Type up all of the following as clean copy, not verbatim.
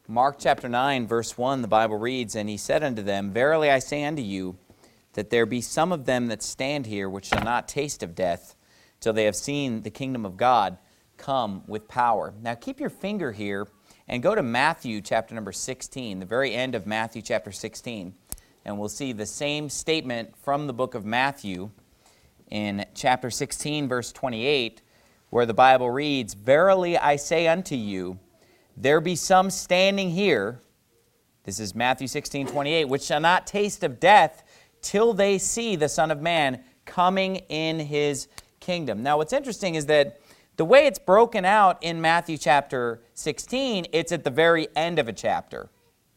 Mark chapter 9, verse 1, the Bible reads, "And he said unto them, Verily I say unto you, that there be some of them that stand here which shall not taste of death, till they have seen the kingdom of God come with power." Now keep your finger here and go to Matthew chapter number 16, the very end of Matthew chapter 16. And we'll see the same statement from the book of Matthew in chapter 16, verse 28, where the Bible reads, "Verily I say unto you, there be some standing here," this is Matthew 16, 28, "which shall not taste of death till they see the Son of Man coming in his kingdom." Now what's interesting is that the way it's broken out in Matthew chapter 16, it's at the very end of a chapter.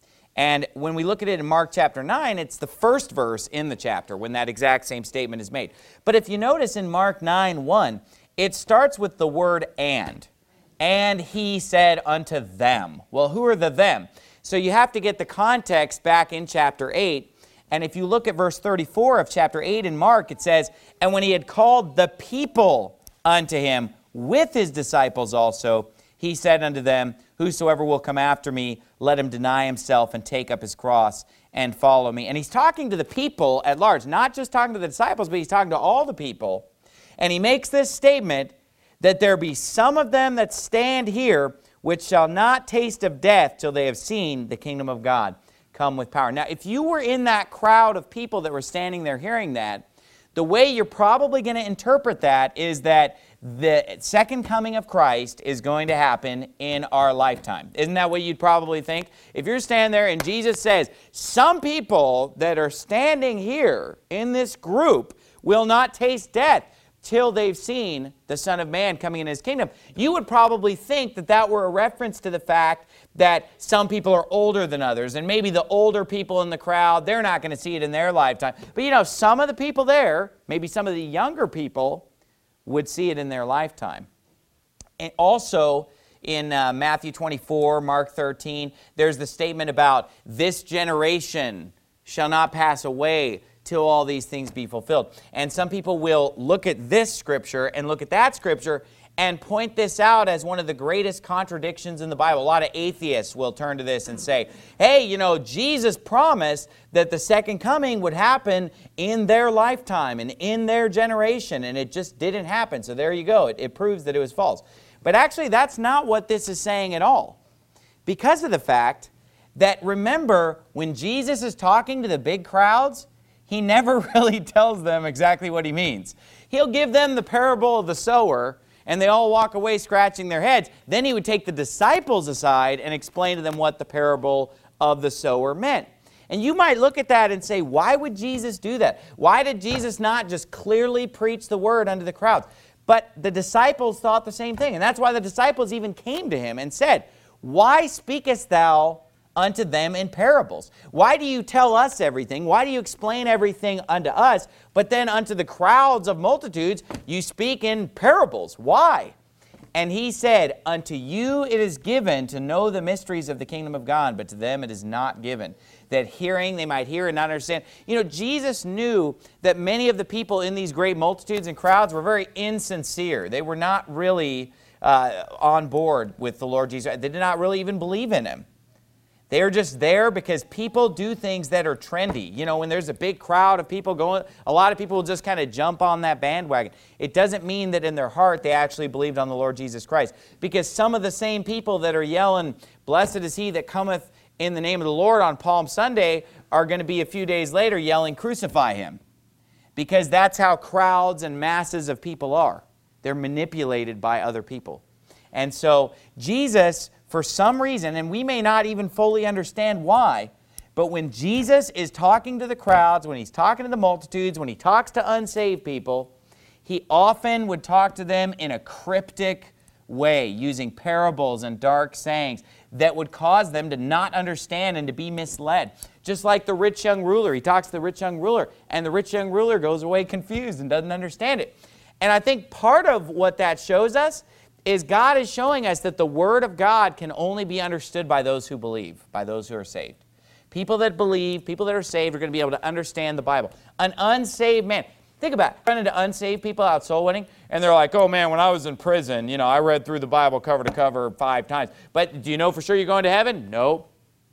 And when we look at it in Mark chapter 9, it's the first verse in the chapter when that exact same statement is made. But if you notice in Mark 9:1, it starts with the word "and." "And he said unto them." Well, who are the them? So you have to get the context back in chapter 8. And if you look at verse 34 of chapter 8 in Mark, it says, "And when he had called the people unto him with his disciples also, he said unto them, Whosoever will come after me, let him deny himself and take up his cross and follow me." And he's talking to the people at large, not just talking to the disciples, but he's talking to all the people. And he makes this statement that there be some of them that stand here which shall not taste of death till they have seen the kingdom of God come with power. Now, if you were in that crowd of people that were standing there hearing that, the way you're probably going to interpret that is that the second coming of Christ is going to happen in our lifetime. Isn't that what you'd probably think? If you're standing there and Jesus says, some people that are standing here in this group will not taste death till they've seen the Son of Man coming in his kingdom, you would probably think that that were a reference to the fact that some people are older than others, and maybe the older people in the crowd, they're not going to see it in their lifetime. But you know, some of the people there, maybe some of the younger people, would see it in their lifetime. And also in Matthew 24, Mark 13, there's the statement about this generation shall not pass away till all these things be fulfilled. And some people will look at this scripture and look at that scripture and point this out as one of the greatest contradictions in the Bible. A lot of atheists will turn to this and say, hey, you know, Jesus promised that the second coming would happen in their lifetime and in their generation, and it just didn't happen. So there you go. It proves that it was false. But actually, that's not what this is saying at all. Because of the fact that, remember, when Jesus is talking to the big crowds, he never really tells them exactly what he means. He'll give them the parable of the sower, and they all walk away scratching their heads. Then he would take the disciples aside and explain to them what the parable of the sower meant. And you might look at that and say, why would Jesus do that? Why did Jesus not just clearly preach the word unto the crowds? But the disciples thought the same thing. And that's why the disciples even came to him and said, "Why speakest thou unto them in parables? Why do you tell us everything? Why do you explain everything unto us? But then unto the crowds of multitudes you speak in parables. Why?" And he said, "Unto you it is given to know the mysteries of the kingdom of God, but to them it is not given, that hearing they might hear and not understand." You know, Jesus knew that many of the people in these great multitudes and crowds were very insincere. They were not really on board with the Lord Jesus. They did not really even believe in him. They're just there because people do things that are trendy. You know, when there's a big crowd of people going, a lot of people will just kind of jump on that bandwagon. It doesn't mean that in their heart they actually believed on the Lord Jesus Christ. Because some of the same people that are yelling, "Blessed is he that cometh in the name of the Lord" on Palm Sunday are going to be a few days later yelling, "Crucify him." Because that's how crowds and masses of people are. They're manipulated by other people. And so Jesus, for some reason, and we may not even fully understand why, but when Jesus is talking to the crowds, when he's talking to the multitudes, when he talks to unsaved people, he often would talk to them in a cryptic way, using parables and dark sayings that would cause them to not understand and to be misled. Just like the rich young ruler. He talks to the rich young ruler, and the rich young ruler goes away confused and doesn't understand it. And I think part of what that shows us is God is showing us that the Word of God can only be understood by those who believe, by those who are saved. People that believe, people that are saved are going to be able to understand the Bible. An unsaved man, Think about it. Running to unsaved people out soul winning, and they're like, oh man, when I was in prison, I read through the Bible cover to cover 5 times. But do you know for sure you're going to heaven? No.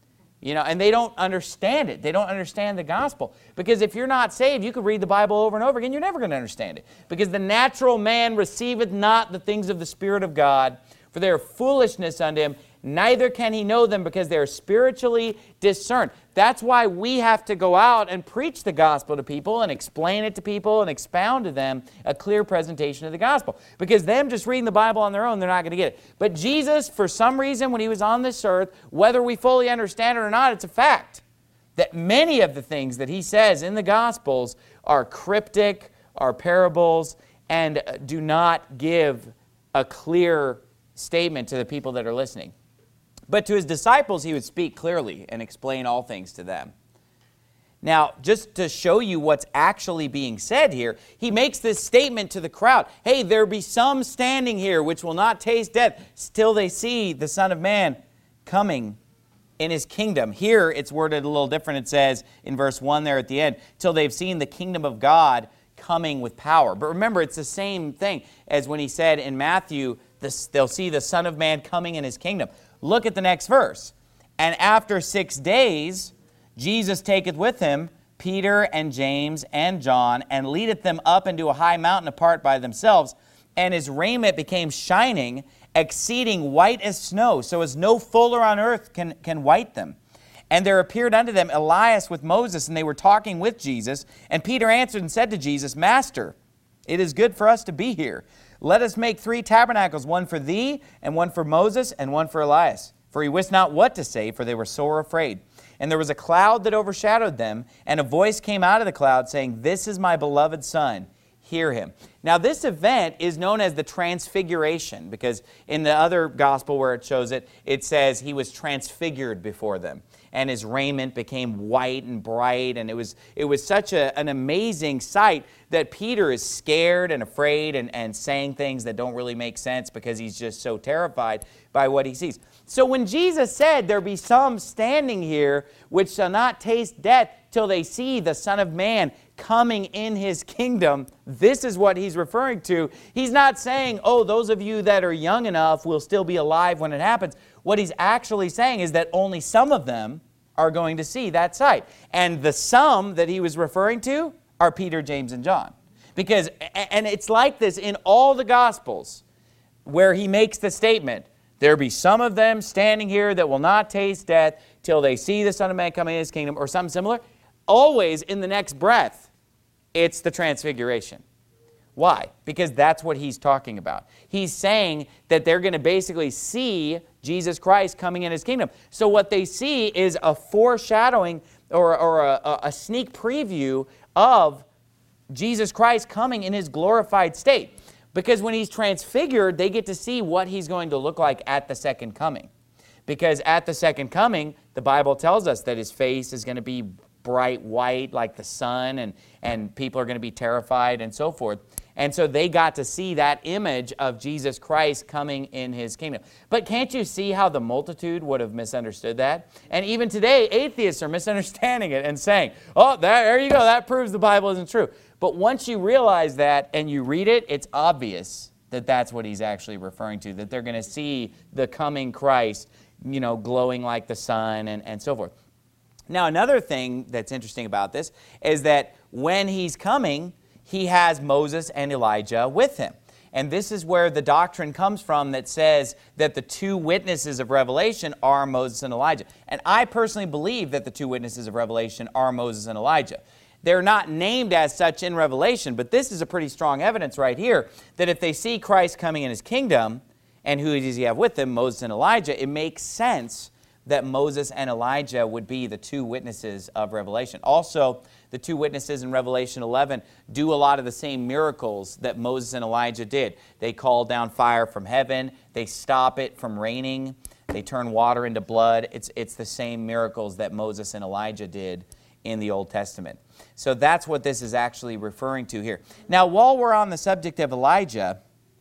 And they don't understand it. They don't understand the gospel. Because if you're not saved, you could read the Bible over and over again. You're never going to understand it. Because the natural man receiveth not the things of the Spirit of God, for they are foolishness unto him. Neither can he know them, because they are spiritually discerned. That's why we have to go out and preach the gospel to people and explain it to people and expound to them a clear presentation of the gospel. Because them just reading the Bible on their own, they're not going to get it. But Jesus, for some reason, when he was on this earth, whether we fully understand it or not, it's a fact that many of the things that he says in the Gospels are cryptic, are parables, and do not give a clear statement to the people that are listening. But to his disciples, he would speak clearly and explain all things to them. Now, just to show you what's actually being said here, he makes this statement to the crowd. Hey, there be some standing here which will not taste death till they see the Son of Man coming in his kingdom. Here, it's worded a little different. It says in verse 1 there at the end, till they've seen the kingdom of God coming with power. But remember, it's the same thing as when he said in Matthew, they'll see the Son of Man coming in his kingdom. Look at the next verse. And after 6 days, Jesus taketh with him Peter and James and John, and leadeth them up into a high mountain apart by themselves. And his raiment became shining, exceeding white as snow, so as no fuller on earth can white them. And there appeared unto them Elias with Moses, and they were talking with Jesus. And Peter answered and said to Jesus, Master, it is good for us to be here. Let us make 3 tabernacles, one for thee, and one for Moses, and one for Elias. For he wist not what to say, for they were sore afraid. And there was a cloud that overshadowed them, and a voice came out of the cloud, saying, This is my beloved Son, hear him. Now this event is known as the Transfiguration, because in the other gospel where it shows it, it says he was transfigured before them. And his raiment became white and bright, and it was such an amazing sight that Peter is scared and afraid and saying things that don't really make sense because he's just so terrified by what he sees. So when Jesus said, there be some standing here which shall not taste death till they see the Son of Man coming in his kingdom, this is what he's referring to. He's not saying, oh, those of you that are young enough will still be alive when it happens. What he's actually saying is that only some of them are going to see that sight. And the some that he was referring to are Peter, James, and John. Because, and it's like this in all the Gospels where he makes the statement, there be some of them standing here that will not taste death till they see the Son of Man coming in his kingdom, or something similar. Always in the next breath, it's the Transfiguration. Why? Because that's what he's talking about. He's saying that they're going to basically see Jesus Christ coming in his kingdom. So what they see is a foreshadowing or a sneak preview of Jesus Christ coming in his glorified state. Because when he's transfigured, they get to see what he's going to look like at the second coming. Because at the second coming, the Bible tells us that his face is going to be bright white like the sun, and people are going to be terrified and so forth. And so they got to see that image of Jesus Christ coming in his kingdom. But can't you see how the multitude would have misunderstood that? And even today, atheists are misunderstanding it and saying, oh, there you go, that proves the Bible isn't true. But once you realize that and you read it, it's obvious that that's what he's actually referring to, that they're going to see the coming Christ, glowing like the sun and so forth. Now, another thing that's interesting about this is that when he's coming, he has Moses and Elijah with him. And this is where the doctrine comes from that says that the 2 witnesses of Revelation are Moses and Elijah. And I personally believe that the 2 witnesses of Revelation are Moses and Elijah. They're not named as such in Revelation, but this is a pretty strong evidence right here that if they see Christ coming in his kingdom, and who does he have with him, Moses and Elijah, it makes sense that Moses and Elijah would be the 2 witnesses of Revelation. Also, the 2 witnesses in Revelation 11 do a lot of the same miracles that Moses and Elijah did. They call down fire from heaven. They stop it from raining. They turn water into blood. It's the same miracles that Moses and Elijah did in the Old Testament. So that's what this is actually referring to here. Now, while we're on the subject of Elijah,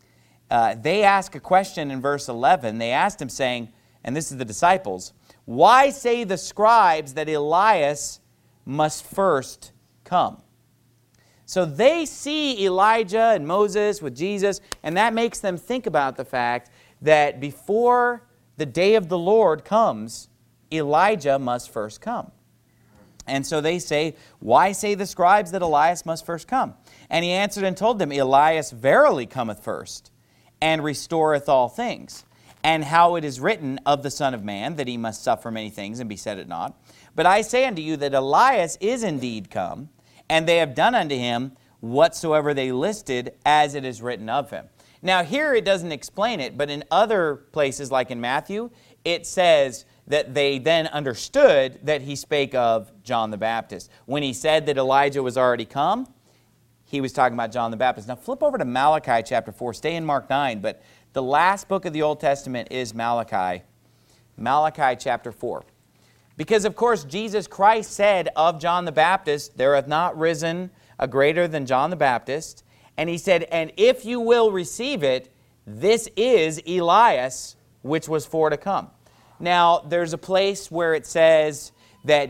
they ask a question in verse 11. They asked him saying, and this is the disciples, why say the scribes that Elias must first come? So they see Elijah and Moses with Jesus, and that makes them think about the fact that before the day of the Lord comes, Elijah must first come. And so they say, why say the scribes that Elias must first come? And he answered and told them, Elias verily cometh first, and restoreth all things. And how it is written of the Son of Man, that he must suffer many things and be set at naught. But I say unto you that Elias is indeed come, and they have done unto him whatsoever they listed, as it is written of him. Now here it doesn't explain it, but in other places, like in Matthew, it says that they then understood that he spake of John the Baptist. When he said that Elijah was already come, he was talking about John the Baptist. Now flip over to Malachi chapter 4. Stay in Mark 9, but the last book of the Old Testament is Malachi. Malachi chapter 4. Because, of course, Jesus Christ said of John the Baptist, there hath not risen a greater than John the Baptist. And he said, and if you will receive it, this is Elias, which was for to come. Now, there's a place where it says that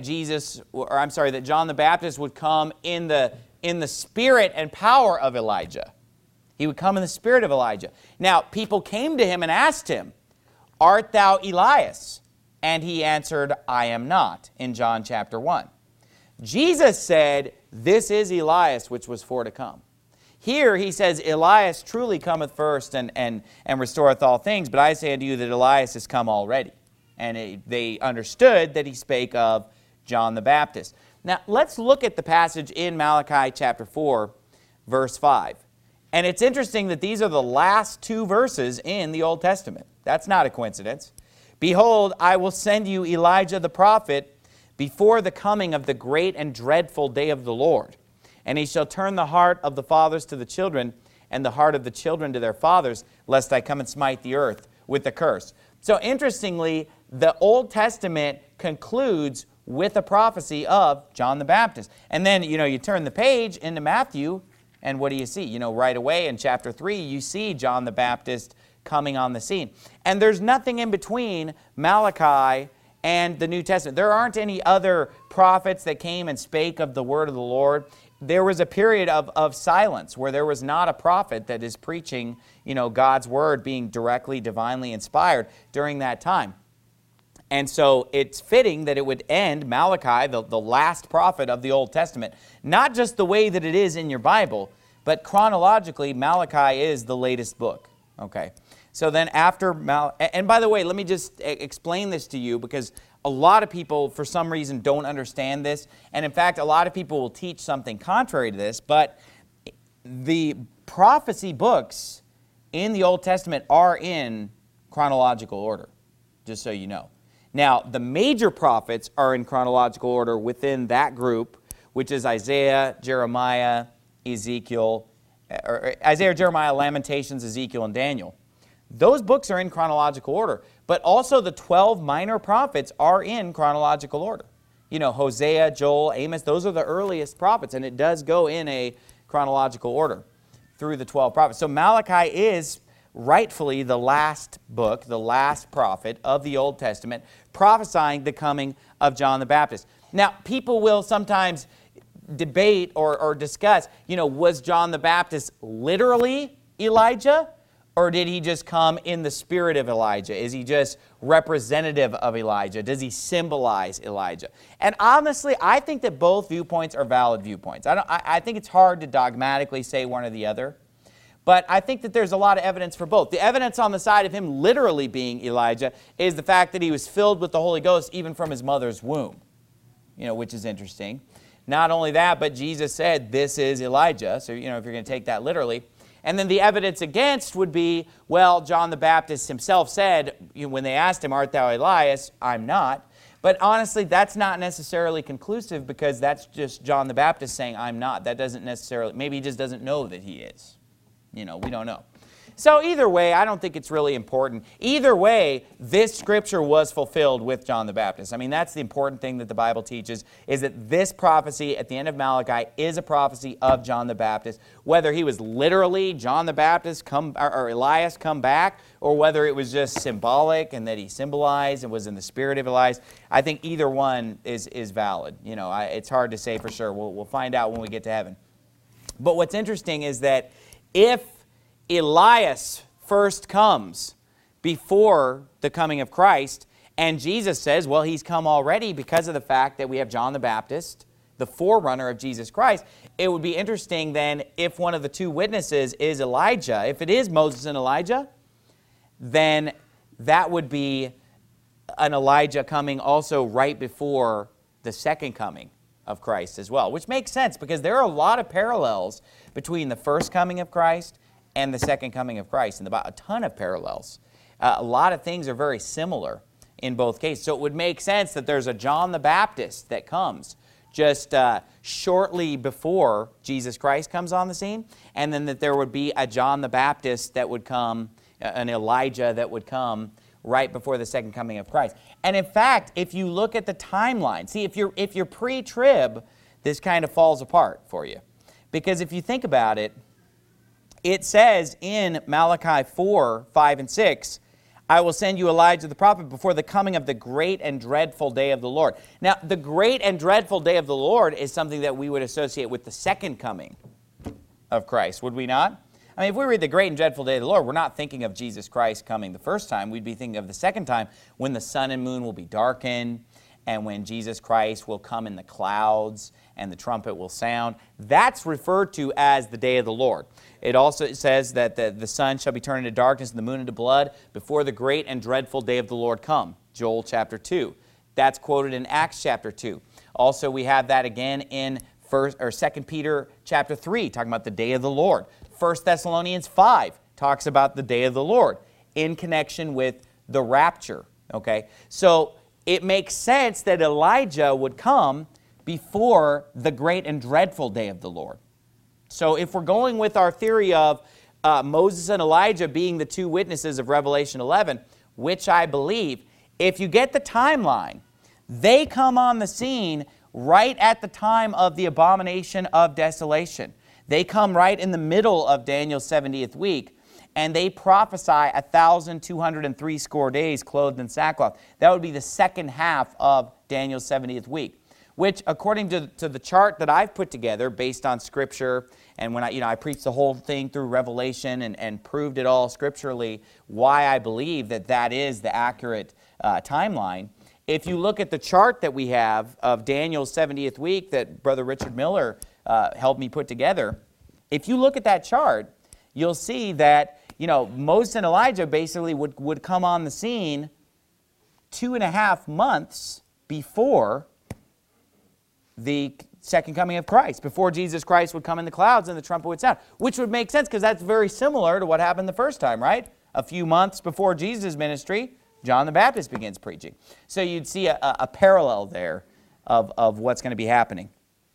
that John the Baptist would come in the spirit and power of Elijah. He would come in the spirit of Elijah. Now, people came to him and asked him, art thou Elias? And he answered, I am not, in John chapter 1. Jesus said, this is Elias, which was for to come. Here he says, Elias truly cometh first and restoreth all things, but I say unto you that Elias is come already. And they understood that he spake of John the Baptist. Now, let's look at the passage in Malachi chapter 4, verse 5. And it's interesting that these are the last two verses in the Old Testament. That's not a coincidence. Behold, I will send you Elijah the prophet before the coming of the great and dreadful day of the Lord. And he shall turn the heart of the fathers to the children, and the heart of the children to their fathers, lest I come and smite the earth with a curse. So interestingly, the Old Testament concludes with a prophecy of John the Baptist. And then, you turn the page into Matthew, and what do you see? Right away in chapter 3, you see John the Baptist coming on the scene. And there's nothing in between Malachi and the New Testament. There aren't any other prophets that came and spake of the word of the Lord. There was a period of silence where there was not a prophet that is preaching, God's word being directly, divinely inspired during that time. And so it's fitting that it would end Malachi, the last prophet of the Old Testament, not just the way that it is in your Bible, but chronologically, Malachi is the latest book. Okay. So then after and by the way, let me just explain this to you, because a lot of people, for some reason, don't understand this. And in fact, a lot of people will teach something contrary to this. But the prophecy books in the Old Testament are in chronological order, just so you know. Now, the major prophets are in chronological order within that group, which is Isaiah, Jeremiah, Ezekiel, Isaiah, Jeremiah, Lamentations, Ezekiel, and Daniel. Those books are in chronological order, but also the 12 minor prophets are in chronological order. Hosea, Joel, Amos, those are the earliest prophets, and it does go in a chronological order through the 12 prophets. So Malachi is rightfully the last book, the last prophet of the Old Testament, prophesying the coming of John the Baptist. Now, people will sometimes debate or discuss, was John the Baptist literally Elijah? Or did he just come in the spirit of Elijah? Is he just representative of Elijah? Does he symbolize Elijah? And honestly, I think that both viewpoints are valid viewpoints. I think it's hard to dogmatically say one or the other. But I think that there's a lot of evidence for both. The evidence on the side of him literally being Elijah is the fact that he was filled with the Holy Ghost even from his mother's womb, which is interesting. Not only that, but Jesus said, this is Elijah. So, if you're going to take that literally. And then the evidence against would be, well, John the Baptist himself said, when they asked him, art thou Elias? I'm not. But honestly, that's not necessarily conclusive, because that's just John the Baptist saying, I'm not. That doesn't necessarily, maybe he just doesn't know that he is. We don't know. So either way, I don't think it's really important. Either way, this scripture was fulfilled with John the Baptist. I mean, that's the important thing that the Bible teaches, is that this prophecy at the end of Malachi is a prophecy of John the Baptist. Whether he was literally John the Baptist or Elias come back, or whether it was just symbolic and that he symbolized and was in the spirit of Elias, I think either one is valid. It's hard to say for sure. We'll find out when we get to heaven. But what's interesting is that if Elias first comes before the coming of Christ, and Jesus says, well, he's come already because of the fact that we have John the Baptist, the forerunner of Jesus Christ, it would be interesting then if one of the two witnesses is Elijah. If it is Moses and Elijah, then that would be an Elijah coming also right before the second coming of Christ as well, which makes sense because there are a lot of parallels between the first coming of Christ and the second coming of Christ, and about a ton of parallels. A lot of things are very similar in both cases. So it would make sense that there's a John the Baptist that comes just shortly before Jesus Christ comes on the scene, and then that there would be a John the Baptist that would come, an Elijah that would come right before the second coming of Christ. And in fact, if you look at the timeline, see, if you're pre-trib, this kind of falls apart for you. Because if you think about it, it says in Malachi 4, 5, and 6, I will send you Elijah the prophet before the coming of the great and dreadful day of the Lord. Now, the great and dreadful day of the Lord is something that we would associate with the second coming of Christ, would we not? I mean, if we read the great and dreadful day of the Lord, we're not thinking of Jesus Christ coming the first time. We'd be thinking of the second time when the sun and moon will be darkened and when Jesus Christ will come in the clouds and the trumpet will sound. That's referred to as the day of the Lord. It also says that the sun shall be turned into darkness and the moon into blood before the great and dreadful day of the Lord come. Joel chapter 2. That's quoted in Acts chapter 2. Also, we have that again in 2 Peter chapter 3, talking about the day of the Lord. 1 Thessalonians 5 talks about the day of the Lord in connection with the rapture. Okay, so it makes sense that Elijah would come before the great and dreadful day of the Lord. So if we're going with our theory of Moses and Elijah being the two witnesses of Revelation 11, which I believe, if you get the timeline, they come on the scene right at the time of the abomination of desolation. They come right in the middle of Daniel's 70th week, and they prophesy 1,203 score days clothed in sackcloth. That would be the second half of Daniel's 70th week, which, according to the chart that I've put together based on Scripture, and when I preached the whole thing through Revelation and proved it all scripturally, why I believe that that is the accurate timeline. If you look at the chart that we have of Daniel's 70th week that Brother Richard Miller helped me put together, if you look at that chart, you'll see that Moses and Elijah basically would come on the scene 2.5 months before the second coming of Christ, before Jesus Christ would come in the clouds and the trumpet would sound, which would make sense because that's very similar to what happened the first time, right? A few months before Jesus' ministry, John the Baptist begins preaching. So you'd see a parallel there of what's going to be happening.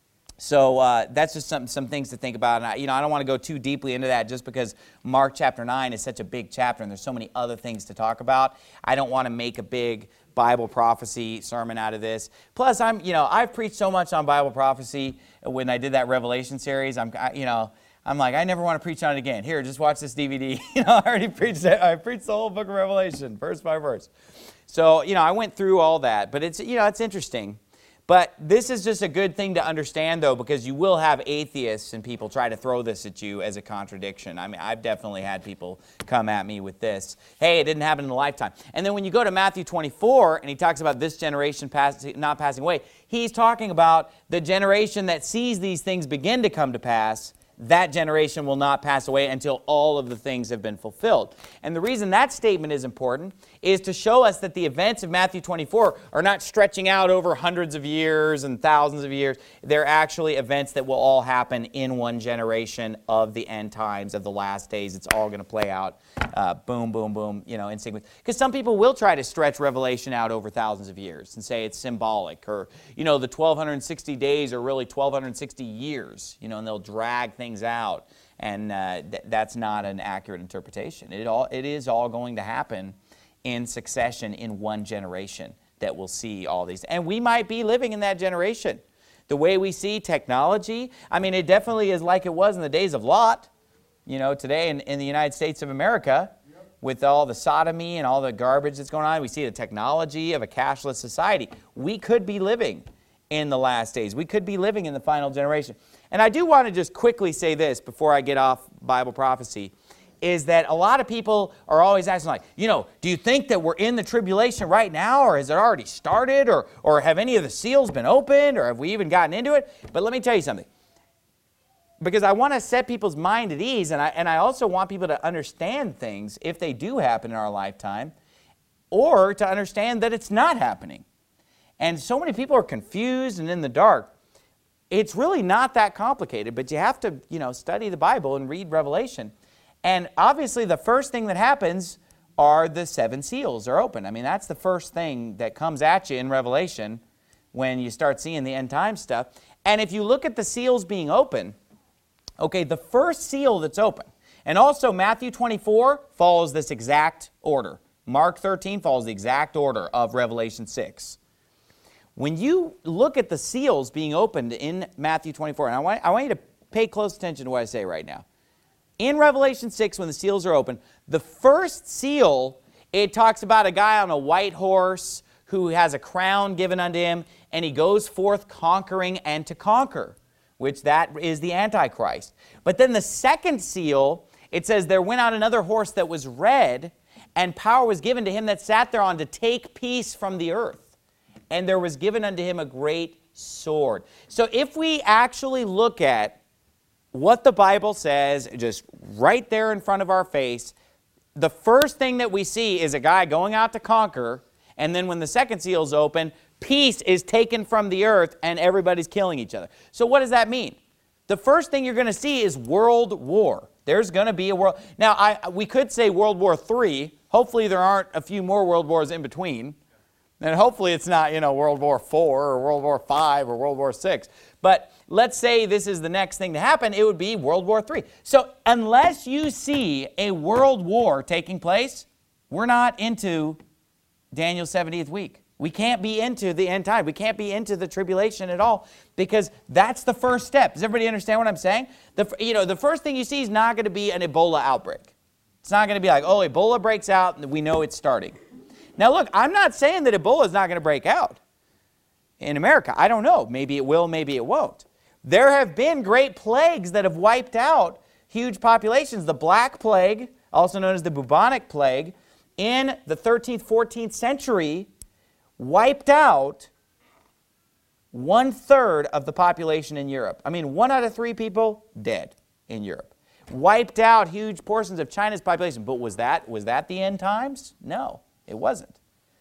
So that's just some things to think about. And I don't want to go too deeply into that just because Mark chapter 9 is such a big chapter and there's so many other things to talk about. I don't want to make a big Bible prophecy sermon out of this. Plus, I've preached so much on Bible prophecy when I did that Revelation series. I'm like, I never want to preach on it again. Here, just watch this DVD. I already preached it. I preached the whole book of Revelation, verse by verse. So, I went through all that. But it's interesting. But this is just a good thing to understand, though, because you will have atheists and people try to throw this at you as a contradiction. I mean, I've definitely had people come at me with this. Hey, it didn't happen in a lifetime. And then when you go to Matthew 24, and he talks about this generation not passing away, he's talking about the generation that sees these things begin to come to pass. That generation will not pass away until all of the things have been fulfilled. And the reason that statement is important is to show us that the events of Matthew 24 are not stretching out over hundreds of years and thousands of years. They're actually events that will all happen in one generation of the end times, of the last days. It's all going to play out boom, boom, boom, in sequence. Because some people will try to stretch Revelation out over thousands of years and say it's symbolic, or, the 1,260 days are really 1,260 years, and they'll drag things out, and that's not an accurate interpretation. It is all going to happen in succession in one generation that will see all these. And we might be living in that generation. The way we see technology, it definitely is like it was in the days of Lot, today in the United States of America, with all the sodomy and all the garbage that's going on. We see the technology of a cashless society. We could be living in the last days. We could be living in the final generation. And I do want to just quickly say this before I get off Bible prophecy, is that a lot of people are always asking, like, do you think that we're in the tribulation right now, or has it already started, or have any of the seals been opened, or have we even gotten into it? But let me tell you something. Because I want to set people's mind at ease, and I also want people to understand things if they do happen in our lifetime, or to understand that it's not happening. And so many people are confused and in the dark. It's really not that complicated, but you have to, study the Bible and read Revelation. And obviously the first thing that happens are the 7 seals are open. I mean, that's the first thing that comes at you in Revelation when you start seeing the end time stuff. And if you look at the seals being open, okay, the first seal that's open, and also Matthew 24 follows this exact order. Mark 13 follows the exact order of Revelation 6. When you look at the seals being opened in Matthew 24, and I want you to pay close attention to what I say right now. In Revelation 6, when the seals are open, the first seal, it talks about a guy on a white horse who has a crown given unto him, and he goes forth conquering and to conquer, which that is the Antichrist. But then the second seal, it says, there went out another horse that was red, and power was given to him that sat thereon to take peace from the earth. And there was given unto him a great sword. So if we actually look at what the Bible says, just right there in front of our face, the first thing that we see is a guy going out to conquer, and then when the second seal is open, peace is taken from the earth and everybody's killing each other. So what does that mean? The first thing you're going to see is world war. There's going to be a world. Now, we could say World War III. Hopefully there aren't a few more world wars in between. And hopefully it's not, World War IV or World War V or World War VI. But let's say this is the next thing to happen, it would be World War III. So unless you see a world war taking place, we're not into Daniel's 70th week. We can't be into the end time. We can't be into the tribulation at all, because that's the first step. Does everybody understand what I'm saying? The first thing you see is not going to be an Ebola outbreak. It's not going to be like, oh, Ebola breaks out and we know it's starting. Now look, I'm not saying that Ebola is not going to break out in America. I don't know. Maybe it will, maybe it won't. There have been great plagues that have wiped out huge populations. The Black Plague, also known as the bubonic plague, in the 13th, 14th century, wiped out 1/3 of the population in Europe. I mean, 1 out of 3 people dead in Europe. Wiped out huge portions of China's population. But was that the end times? No, it wasn't.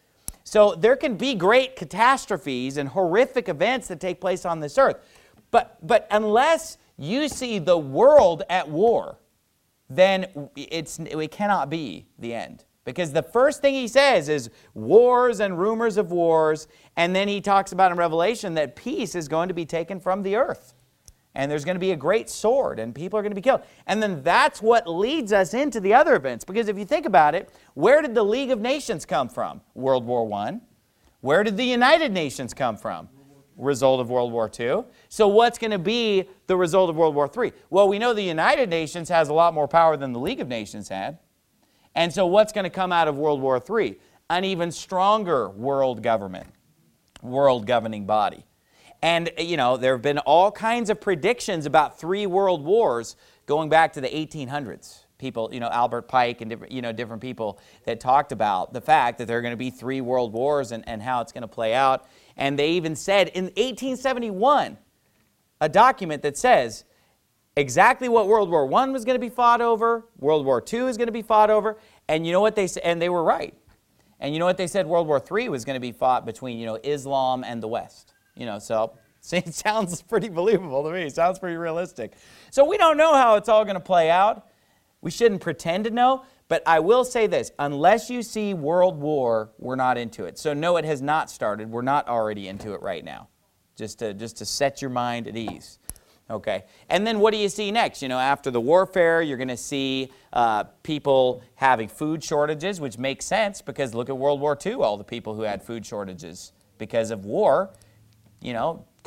So there can be great catastrophes and horrific events that take place on this earth. But unless you see the world at war, then it cannot be the end. Because the first thing he says is wars and rumors of wars, and then he talks about in Revelation that peace is going to be taken from the earth. And there's going to be a great sword, and people are going to be killed. And then that's what leads us into the other events. Because if you think about it, where did the League of Nations come from? World War I. Where did the United Nations come from? Result of World War II. So what's going to be the result of World War III? Well, we know the United Nations has a lot more power than the League of Nations had. And so what's going to come out of World War III? An even stronger world government, world governing body. And, there have been all kinds of predictions about 3 world wars going back to the 1800s. People, Albert Pike and different people that talked about the fact that there are going to be 3 world wars and how it's going to play out. And they even said in 1871, a document that says exactly what World War I was going to be fought over, World War II is going to be fought over, and you know what they said? And they were right. And you know what they said? World War III was going to be fought between, Islam and the West. So it sounds pretty believable to me. It sounds pretty realistic. So we don't know how it's all going to play out. We shouldn't pretend to know, but I will say this. Unless you see world war, we're not into it. So no, it has not started. We're not already into it right now. Just to set your mind at ease. Okay. And then what do you see next? After the warfare, you're going to see people having food shortages, which makes sense because look at World War II, all the people who had food shortages because of war.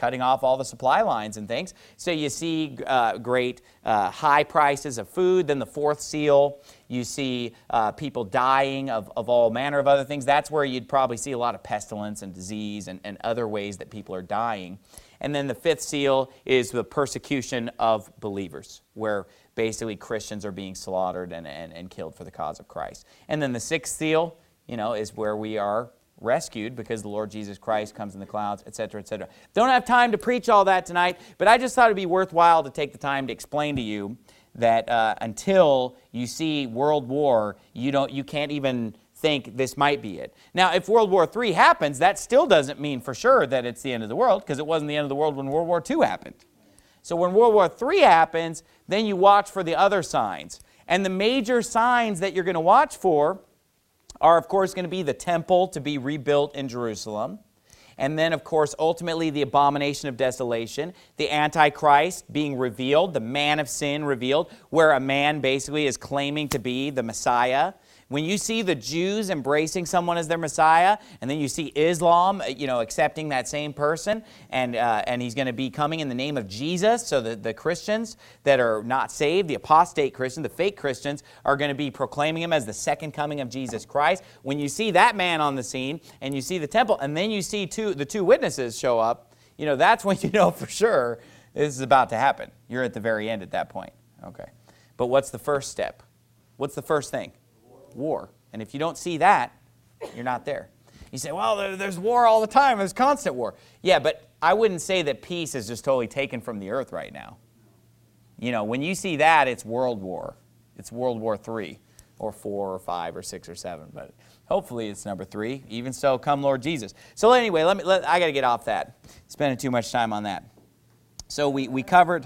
cutting off all the supply lines and things. So you see great high prices of food. Then the fourth seal, you see people dying of all manner of other things. That's where you'd probably see a lot of pestilence and disease and other ways that people are dying. And then the fifth seal is the persecution of believers, where basically Christians are being slaughtered and killed for the cause of Christ. And then the sixth seal, is where we are rescued because the Lord Jesus Christ comes in the clouds, etc., etc. Don't have time to preach all that tonight, but I just thought it'd be worthwhile to take the time to explain to you that until you see World War, you can't even think this might be it. Now, if World War III happens, that still doesn't mean for sure that it's the end of the world, because it wasn't the end of the world when World War II happened. So when World War III happens, then you watch for the other signs. And the major signs that you're going to watch for are, of course, going to be the temple to be rebuilt in Jerusalem. And then, of course, ultimately the abomination of desolation, the Antichrist being revealed, the man of sin revealed, where a man basically is claiming to be the Messiah. When you see the Jews embracing someone as their Messiah, and then you see Islam, accepting that same person, and he's going to be coming in the name of Jesus, so the Christians that are not saved, the apostate Christians, the fake Christians, are going to be proclaiming him as the second coming of Jesus Christ. When you see that man on the scene, and you see the temple, and then you see the two witnesses show up, that's when you know for sure this is about to happen. You're at the very end at that point. Okay. But what's the first step? What's the first thing? War. And if you don't see that, you're not there. You say, well, there's war all the time. There's constant war. Yeah, but I wouldn't say that peace is just totally taken from the earth right now. When you see that, it's World War. It's World War III or 4 or 5 or 6 or 7. But hopefully it's number 3. Even so, come Lord Jesus. So anyway, I got to get off that. Spending too much time on that. So we covered.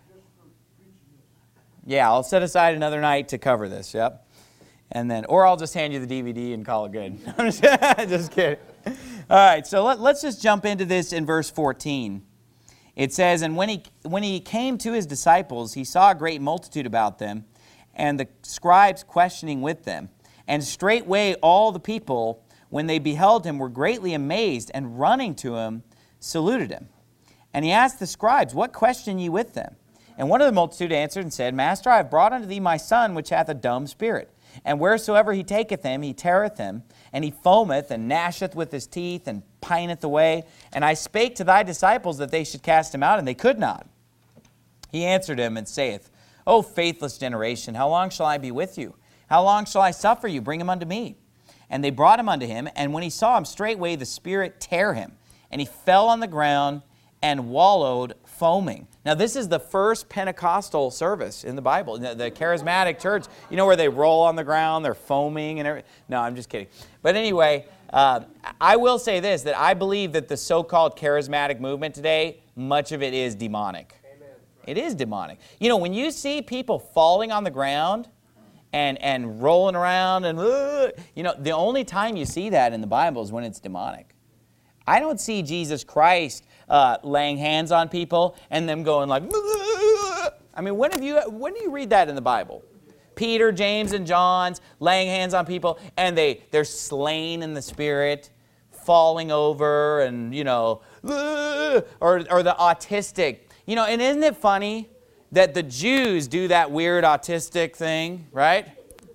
Yeah, I'll set aside another night to cover this. Yep. And then, or I'll just hand you the DVD and call it good. I'm just kidding. All right, so let's just jump into this in verse 14. It says, and when he came to his disciples, he saw a great multitude about them, and the scribes questioning with them. And straightway all the people, when they beheld him, were greatly amazed, and running to him, saluted him. And he asked the scribes, what question ye with them? And one of the multitude answered and said, Master, I have brought unto thee my son, which hath a dumb spirit. And wheresoever he taketh him, he teareth him, and he foameth, and gnasheth with his teeth, and pineth away. And I spake to thy disciples that they should cast him out, and they could not. He answered him, and saith, O faithless generation, how long shall I be with you? How long shall I suffer you? Bring him unto me. And they brought him unto him, and when he saw him, straightway the spirit tare him, and he fell on the ground, and wallowed, foaming. Now, this is the first Pentecostal service in the Bible. The charismatic church, where they roll on the ground, they're foaming and everything. No, I'm just kidding. But anyway, I will say this, that I believe that the so-called charismatic movement today, much of it is demonic. Amen. It is demonic. When you see people falling on the ground and rolling around, and the only time you see that in the Bible is when it's demonic. I don't see Jesus Christ laying hands on people and them going like, I mean, when do you read that in the Bible? Peter, James, and John's laying hands on people, and they're slain in the spirit, falling over, and or the autistic. And isn't it funny that the Jews do that weird autistic thing, right?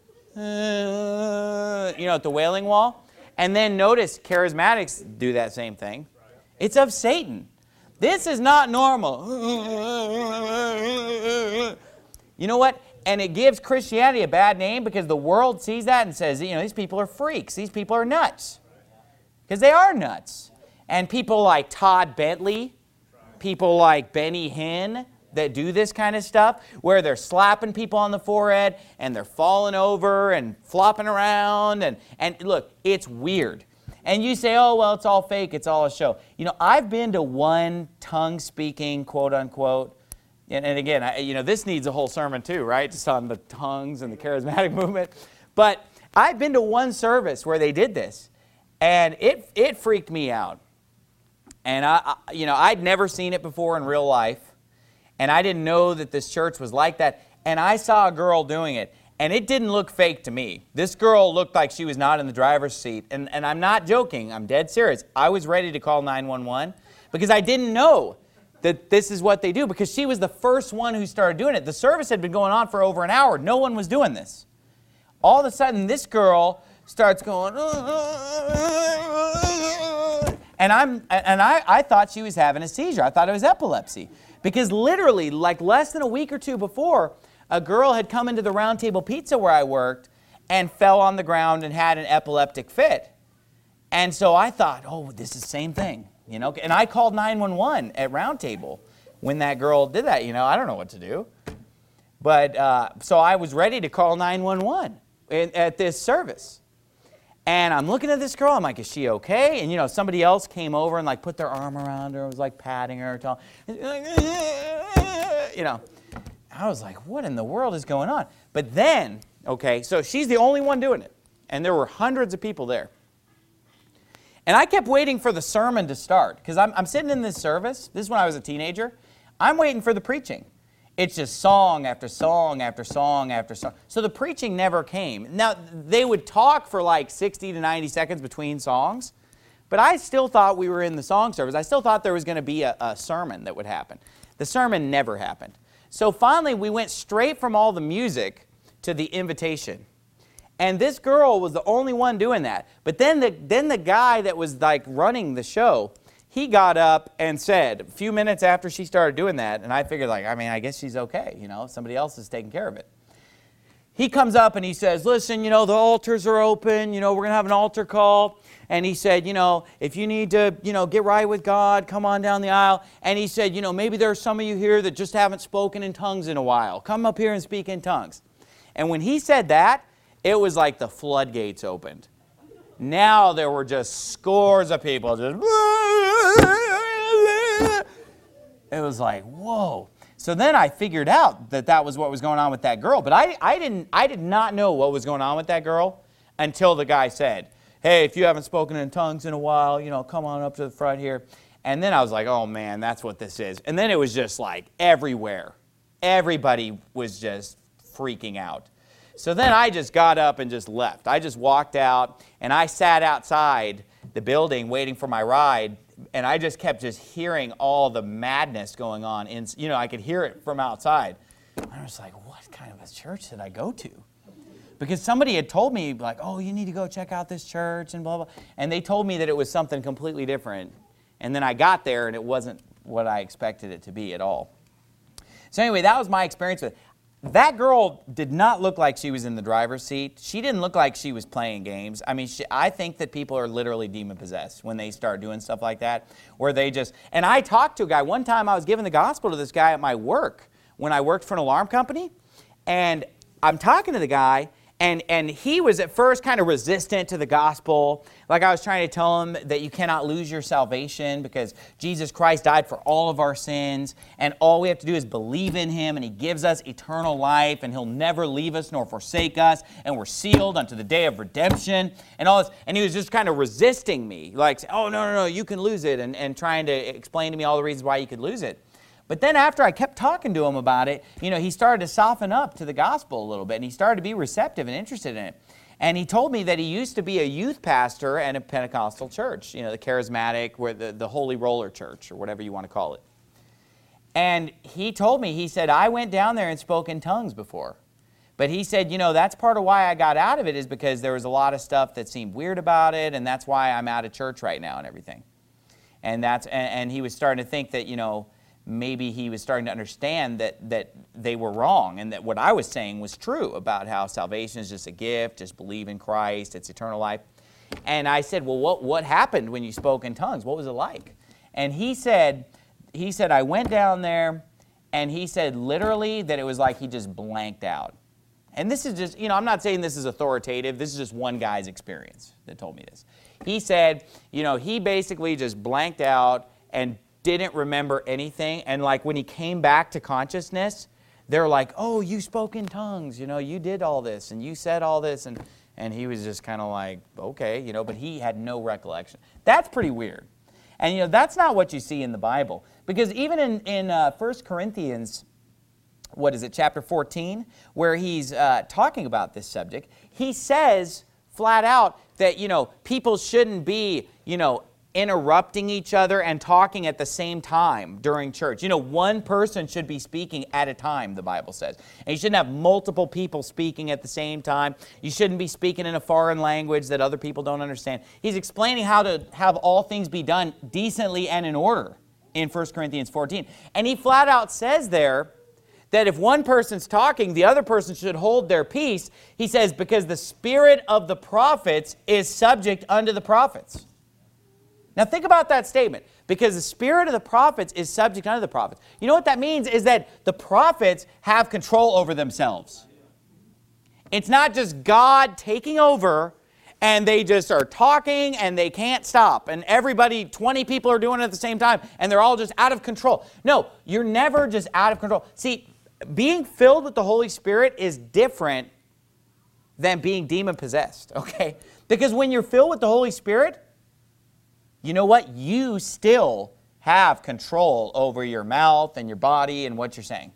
At the Wailing Wall. And then notice charismatics do that same thing. It's of Satan. This is not normal. You know what? And it gives Christianity a bad name because the world sees that and says, these people are freaks. These people are nuts. Because they are nuts. And people like Todd Bentley, people like Benny Hinn that do this kind of stuff, where they're slapping people on the forehead and they're falling over and flopping around. And look, it's weird. And you say, oh, well, it's all fake. It's all a show. I've been to one tongue-speaking, quote-unquote, and again, this needs a whole sermon too, right? Just on the tongues and the charismatic movement. But I've been to one service where they did this, and it freaked me out. And I'd never seen it before in real life, and I didn't know that this church was like that. And I saw a girl doing it, And it didn't look fake to me. This girl looked like she was not in the driver's seat. And I'm not joking. I'm dead serious. I was ready to call 911 because I didn't know that this is what they do, because she was the first one who started doing it. The service had been going on for over an hour. No one was doing this. All of a sudden, this girl starts going, and I thought she was having a seizure. I thought it was epilepsy. Because literally, like less than a week or two before, a girl had come into the Round Table Pizza where I worked and fell on the ground and had an epileptic fit. And so I thought, oh, this is the same thing. And I called 911 at Round Table when that girl did that. I don't know what to do. But so I was ready to call 911 at this service. And I'm looking at this girl. I'm like, is she okay? And, somebody else came over and, like, put their arm around her. Was, like, patting her. I was like, what in the world is going on? But then, okay, so she's the only one doing it. And there were hundreds of people there. And I kept waiting for the sermon to start, because I'm sitting in this service. This is when I was a teenager. I'm waiting for the preaching. It's just song after song after song after song. So the preaching never came. Now, they would talk for like 60 to 90 seconds between songs, but I still thought we were in the song service. I still thought there was going to be a sermon that would happen. The sermon never happened. So finally, we went straight from all the music to the invitation. And this girl was the only one doing that. But then the guy that was like running the show, he got up and said, a few minutes after she started doing that, and I figured I guess she's okay, somebody else is taking care of it. He comes up and he says, listen, the altars are open, we're going to have an altar call. And he said, if you need to, get right with God, come on down the aisle. And he said, maybe there are some of you here that just haven't spoken in tongues in a while. Come up here and speak in tongues. And when he said that, it was like the floodgates opened. Now there were just scores of people. It was like, whoa. So then I figured out that was what was going on with that girl. But I did not know what was going on with that girl until the guy said, hey, if you haven't spoken in tongues in a while, come on up to the front here. And then I was like, oh man, that's what this is. And then it was just like everywhere. Everybody was just freaking out. So then I just got up and just left. I just walked out and I sat outside the building waiting for my ride, and I just kept hearing all the madness going on. And, I could hear it from outside. I was like, what kind of a church did I go to? Because somebody had told me, like, oh, you need to go check out this church and blah, blah. And they told me that it was something completely different. And then I got there and it wasn't what I expected it to be at all. So anyway, that was my experience with it. That girl did not look like she was in the driver's seat. She didn't look like she was playing games. I mean, I think that people are literally demon-possessed when they start doing stuff like that, where they just... And I talked to a guy. One time I was giving the gospel to this guy at my work when I worked for an alarm company. And I'm talking to the guy, and he was at first kind of resistant to the gospel. Like I was trying to tell him that you cannot lose your salvation because Jesus Christ died for all of our sins, and all we have to do is believe in Him, and He gives us eternal life, and He'll never leave us nor forsake us, and we're sealed unto the day of redemption, and all this. And he was just kind of resisting me, like, oh, no, you can lose it, and trying to explain to me all the reasons why you could lose it. But then after I kept talking to him about it, he started to soften up to the gospel a little bit, and he started to be receptive and interested in it. And he told me that he used to be a youth pastor at a Pentecostal church, the charismatic, where the Holy Roller Church, or whatever you want to call it. And he told me, he said, I went down there and spoke in tongues before. But he said, that's part of why I got out of it, is because there was a lot of stuff that seemed weird about it, and that's why I'm out of church right now and everything. And he was starting to think that, maybe he was starting to understand that they were wrong, and that what I was saying was true about how salvation is just a gift, just believe in Christ, it's eternal life. And I said, well, what happened when you spoke in tongues? What was it like? And he said, I went down there, and he said literally that it was like he just blanked out. And this is just, I'm not saying this is authoritative. This is just one guy's experience that told me this. He said, he basically just blanked out and didn't remember anything. And like when he came back to consciousness, they're like, oh, you spoke in tongues, you did all this and you said all this. And he was just kind of like, okay, but he had no recollection. That's pretty weird. And that's not what you see in the Bible. Because even in 1 Corinthians chapter 14, where he's talking about this subject. He says flat out that, people shouldn't be, interrupting each other and talking at the same time during church. One person should be speaking at a time, the Bible says. And you shouldn't have multiple people speaking at the same time. You shouldn't be speaking in a foreign language that other people don't understand. He's explaining how to have all things be done decently and in order in 1 Corinthians 14. And he flat out says there that if one person's talking, the other person should hold their peace. He says, because the spirit of the prophets is subject unto the prophets. Now think about that statement. Because the spirit of the prophets is subject unto the prophets. You know what that means is that the prophets have control over themselves. It's not just God taking over and they just are talking and they can't stop. And everybody, 20 people are doing it at the same time and they're all just out of control. No, you're never just out of control. See, being filled with the Holy Spirit is different than being demon-possessed, okay? Because when you're filled with the Holy Spirit, you know what? You still have control over your mouth and your body and what you're saying.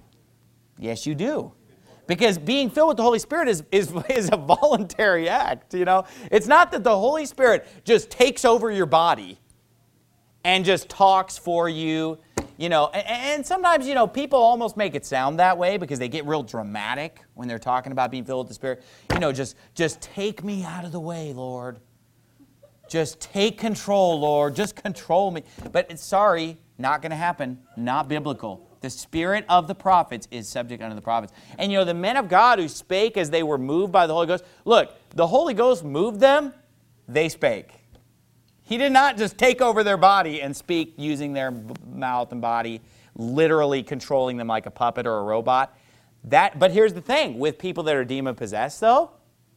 Yes, you do. Because being filled with the Holy Spirit is a voluntary act, It's not that the Holy Spirit just takes over your body and just talks for you, And sometimes, people almost make it sound that way because they get real dramatic when they're talking about being filled with the Spirit. Just take me out of the way, Lord. Just take control, Lord. Just control me. But it's not going to happen. Not biblical. The spirit of the prophets is subject unto the prophets. And the men of God who spake as they were moved by the Holy Ghost, look, the Holy Ghost moved them, they spake. He did not just take over their body and speak using their mouth and body, literally controlling them like a puppet or a robot. But here's the thing, with people that are demon-possessed, though,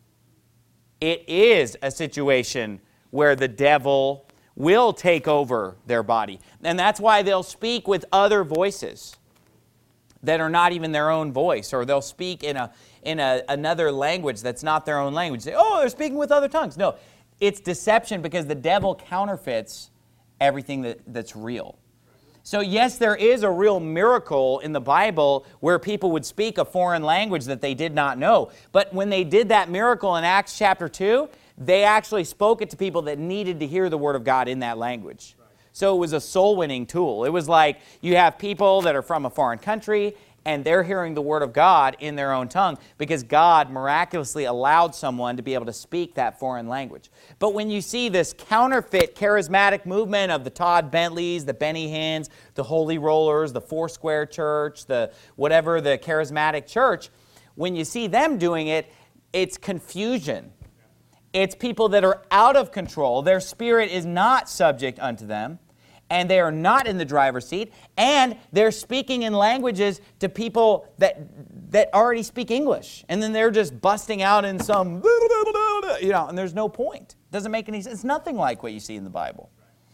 it is a situation where the devil will take over their body. And that's why they'll speak with other voices that are not even their own voice, or they'll speak in another language that's not their own language. Say, they're speaking with other tongues. No, it's deception because the devil counterfeits everything that's real. So yes, there is a real miracle in the Bible where people would speak a foreign language that they did not know. But when they did that miracle in Acts chapter 2, they actually spoke it to people that needed to hear the Word of God in that language. So it was a soul-winning tool. It was like you have people that are from a foreign country and they're hearing the Word of God in their own tongue because God miraculously allowed someone to be able to speak that foreign language. But when you see this counterfeit charismatic movement of the Todd Bentleys, the Benny Hinns, the Holy Rollers, the Foursquare Church, the charismatic church, when you see them doing it, it's confusion. It's people that are out of control. Their spirit is not subject unto them, and they are not in the driver's seat, and they're speaking in languages to people that already speak English. And then they're just busting out in some, and there's no point. It doesn't make any sense. It's nothing like what you see in the Bible.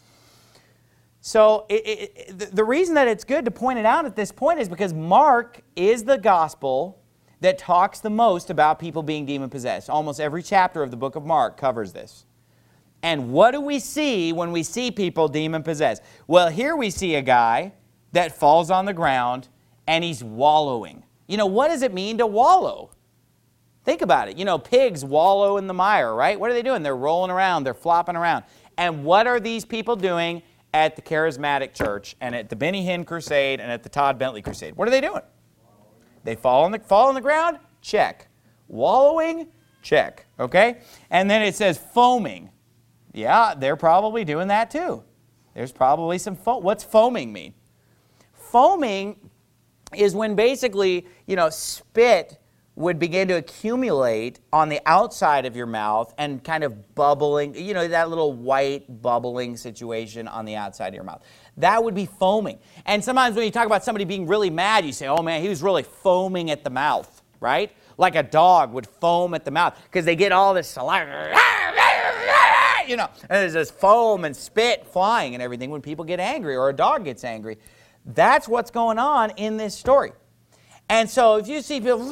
So the reason that it's good to point it out at this point is because Mark is the gospel that talks the most about people being demon-possessed. Almost every chapter of the book of Mark covers this. And what do we see when we see people demon-possessed? Well, here we see a guy that falls on the ground and he's wallowing. What does it mean to wallow? Think about it. Pigs wallow in the mire, right? What are they doing? They're rolling around. They're flopping around. And what are these people doing at the Charismatic Church and at the Benny Hinn Crusade and at the Todd Bentley Crusade? What are they doing? They fall on the ground? Check. Wallowing? Check. Okay? And then it says foaming. Yeah, they're probably doing that too. There's probably some foam. What's foaming mean? Foaming is when basically, spit would begin to accumulate on the outside of your mouth and kind of bubbling, that little white bubbling situation on the outside of your mouth. That would be foaming. And sometimes when you talk about somebody being really mad, you say, oh man, he was really foaming at the mouth, right? Like a dog would foam at the mouth because they get all this saliva, and there's this foam and spit flying and everything when people get angry or a dog gets angry. That's what's going on in this story. And so if you see people,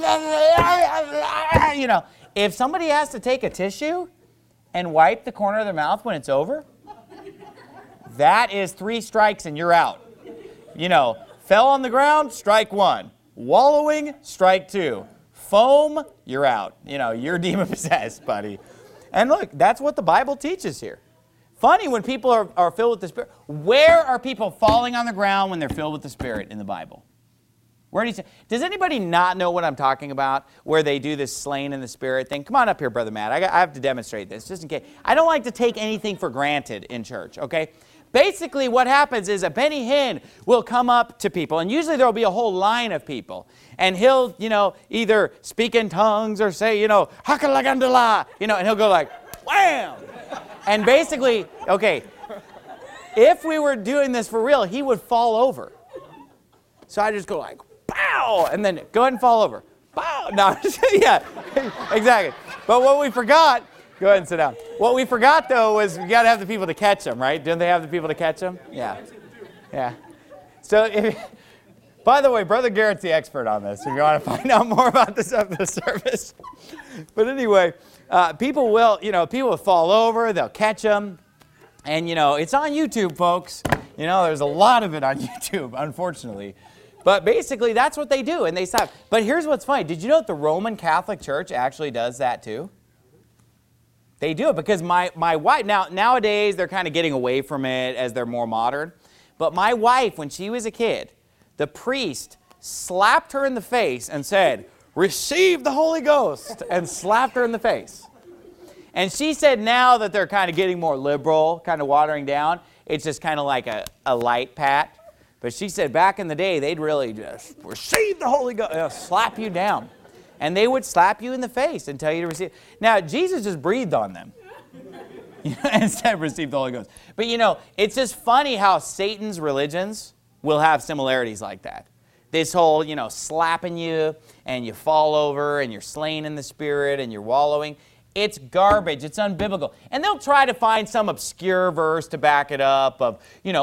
if somebody has to take a tissue and wipe the corner of their mouth when it's over, that is 3 strikes and you're out. Fell on the ground, strike 1. Wallowing, strike 2. Foam, you're out. You're demon-possessed, buddy. And look, that's what the Bible teaches here. Funny when people are filled with the Spirit. Where are people falling on the ground when they're filled with the Spirit in the Bible? Where do you say? Does anybody not know what I'm talking about, where they do this slain in the Spirit thing? Come on up here, Brother Matt. I have to demonstrate this, just in case. I don't like to take anything for granted in church, okay? Basically, what happens is a Benny Hinn will come up to people, and usually there will be a whole line of people, and he'll, either speak in tongues or say, hakalagandala, and he'll go like, wham! And basically, okay, if we were doing this for real, he would fall over. So I just go like, pow, and then go ahead and fall over. Pow! No, yeah, exactly. But what we forgot, go ahead and sit down. What we forgot, though, was we got to have the people to catch them, right? Don't they have the people to catch them? Yeah. Yeah. So, by the way, Brother Garrett's the expert on this, if you want to find out more about this after the service. But anyway, people will fall over, they'll catch them. And, it's on YouTube, folks. There's a lot of it on YouTube, unfortunately. But basically, that's what they do, and they stop. But here's what's funny. Did you know that the Roman Catholic Church actually does that too? They do it because my wife, nowadays they're kind of getting away from it as they're more modern. But my wife, when she was a kid, the priest slapped her in the face and said, "Receive the Holy Ghost," and slapped her in the face. And she said now that they're kind of getting more liberal, kind of watering down, it's just kind of like a light pat. But she said back in the day, they'd really just receive the Holy Ghost, slap you down. And they would slap you in the face and tell you to receive. Now, Jesus just breathed on them instead of receive the Holy Ghost. But it's just funny how Satan's religions will have similarities like that. This whole, slapping you and you fall over and you're slain in the Spirit and you're wallowing. It's garbage. It's unbiblical. And they'll try to find some obscure verse to back it up of,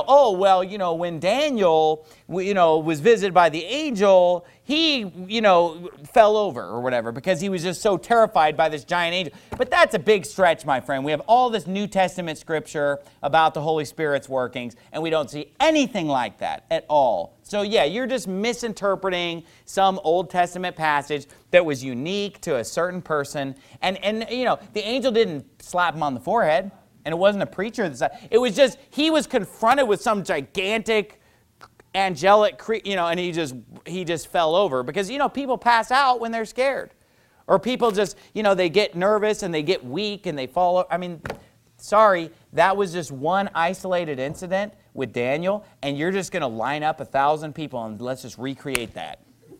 when Daniel, was visited by the angel, he, fell over or whatever because he was just so terrified by this giant angel. But that's a big stretch, my friend. We have all this New Testament scripture about the Holy Spirit's workings, and we don't see anything like that at all. So yeah, you're just misinterpreting some Old Testament passage that was unique to a certain person. And the angel didn't slap him on the forehead, and it wasn't a preacher that slapped. It was just, he was confronted with some gigantic angelic, and he just fell over. Because, people pass out when they're scared. Or people just, they get nervous and they get weak and they fall over. I mean, sorry, that was just one isolated incident with Daniel, and you're just going to line up 1,000 people and let's just recreate that.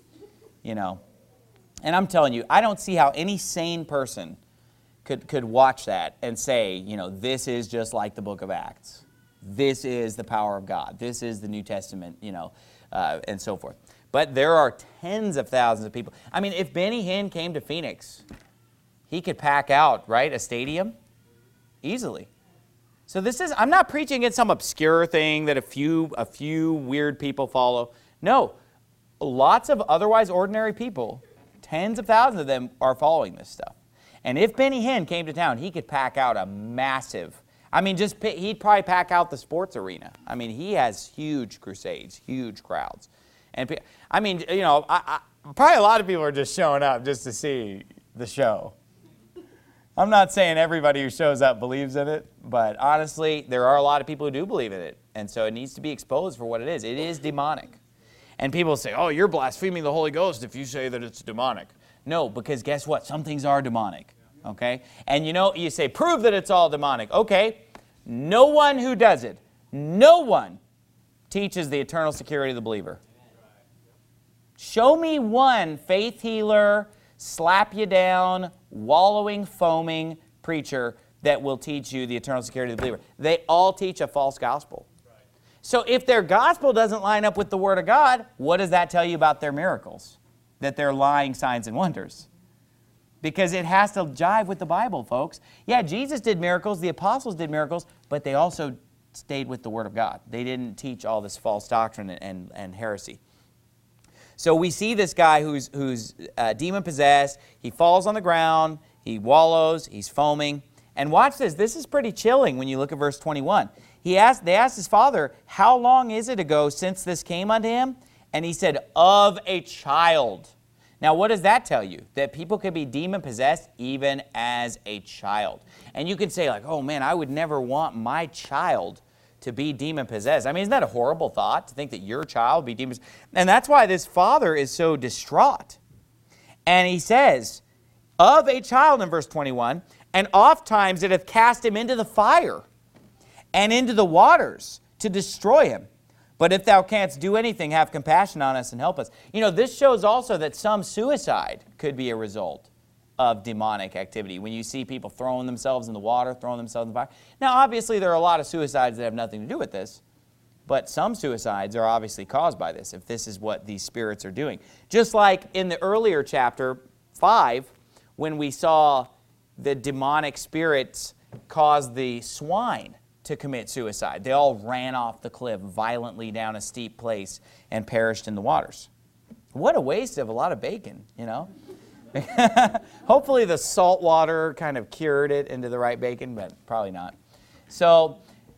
And I'm telling you, I don't see how any sane person could watch that and say, this is just like the book of Acts. This is the power of God. This is the New Testament, and so forth. But there are tens of thousands of people. I mean, if Benny Hinn came to Phoenix, he could pack out, right, a stadium easily. So I'm not preaching against some obscure thing that a few weird people follow. No, lots of otherwise ordinary people, tens of thousands of them are following this stuff. And if Benny Hinn came to town, he could pack out a massive, he'd probably pack out the sports arena. I mean, he has huge crusades, huge crowds. And probably a lot of people are just showing up just to see the show. I'm not saying everybody who shows up believes in it, but honestly, there are a lot of people who do believe in it. And so it needs to be exposed for what it is. It is demonic. And people say, oh, you're blaspheming the Holy Ghost if you say that it's demonic. No, because guess what? Some things are demonic, okay? And you say, prove that it's all demonic. Okay, no one who does it, no one teaches the eternal security of the believer. Show me one faith healer, slap you down, wallowing, foaming preacher that will teach you the eternal security of the believer. They all teach a false gospel. So if their gospel doesn't line up with the Word of God, what does that tell you about their miracles? That they're lying signs and wonders. Because it has to jive with the Bible, folks. Yeah, Jesus did miracles, the apostles did miracles, but they also stayed with the Word of God. They didn't teach all this false doctrine and heresy. So we see this guy who's demon-possessed. He falls on the ground. He wallows. He's foaming. And watch this. This is pretty chilling when you look at verse 21. They asked his father, how long is it ago since this came unto him? And he said, of a child. Now, what does that tell you? That people could be demon-possessed even as a child. And you can say, like, oh, man, I would never want my child to be demon-possessed. I mean, isn't that a horrible thought, to think that your child would be demon-possessed? And that's why this father is so distraught. And he says, of a child in verse 21, and oft times it hath cast him into the fire and into the waters to destroy him. But if thou canst do anything, have compassion on us and help us. You know, this shows also that some suicide could be a result of demonic activity. When you see people throwing themselves in the water, throwing themselves in the fire. Now, obviously, there are a lot of suicides that have nothing to do with this. But some suicides are obviously caused by this, if this is what these spirits are doing. Just like in the earlier chapter 5, when we saw the demonic spirits cause the swine to commit suicide. They all ran off the cliff violently down a steep place and perished in the waters. What a waste of a lot of bacon, you know? Hopefully the salt water kind of cured it into the right bacon, but probably not. So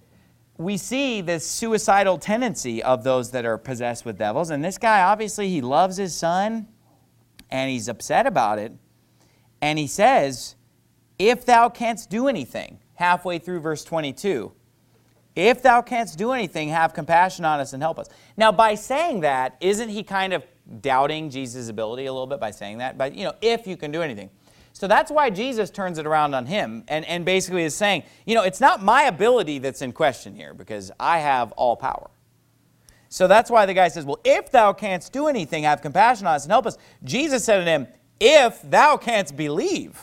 we see this suicidal tendency of those that are possessed with devils. And this guy, obviously, he loves his son, and he's upset about it. And he says, if thou canst do anything, halfway through verse 22, if thou canst do anything, have compassion on us and help us. Now, by saying that, isn't he kind of doubting Jesus' ability a little bit by saying that? But, you know, if you can do anything. So that's why Jesus turns it around on him and basically is saying, you know, it's not my ability that's in question here because I have all power. So that's why the guy says, well, if thou canst do anything, have compassion on us and help us. Jesus said to him, if thou canst believe,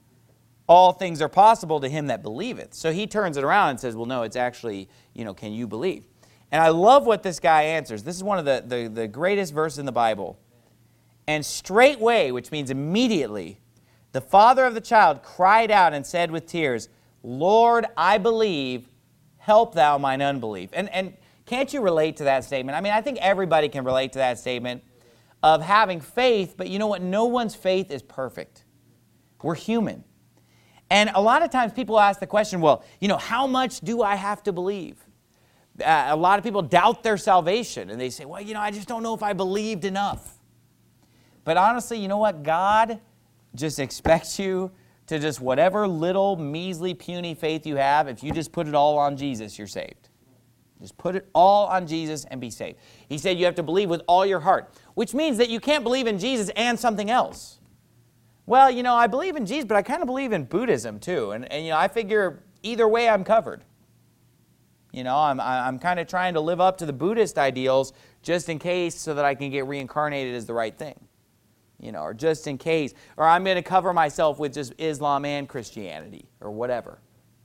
all things are possible to him that believeth. So he turns it around and says, well, no, it's actually, you know, can you believe? And I love what this guy answers. This is one of the greatest verses in the Bible. And straightway, which means immediately, the father of the child cried out and said with tears, Lord, I believe, help thou mine unbelief. And can't you relate to that statement? I mean, I think everybody can relate to that statement of having faith, but you know what? No one's faith is perfect. We're human. And a lot of times people ask the question, well, you know, how much do I have to believe? A lot of people doubt their salvation, and they say, well, you know, I just don't know if I believed enough. But honestly, you know what? God just expects you to just whatever little, measly, puny faith you have, if you just put it all on Jesus, you're saved. Just put it all on Jesus and be saved. He said you have to believe with all your heart, which means that you can't believe in Jesus and something else. Well, you know, I believe in Jesus, but I kind of believe in Buddhism too. And you know, I figure either way I'm covered. You know, I'm kind of trying to live up to the Buddhist ideals just in case so that I can get reincarnated as the right thing. You know, or just in case. Or I'm going to cover myself with just Islam and Christianity or whatever.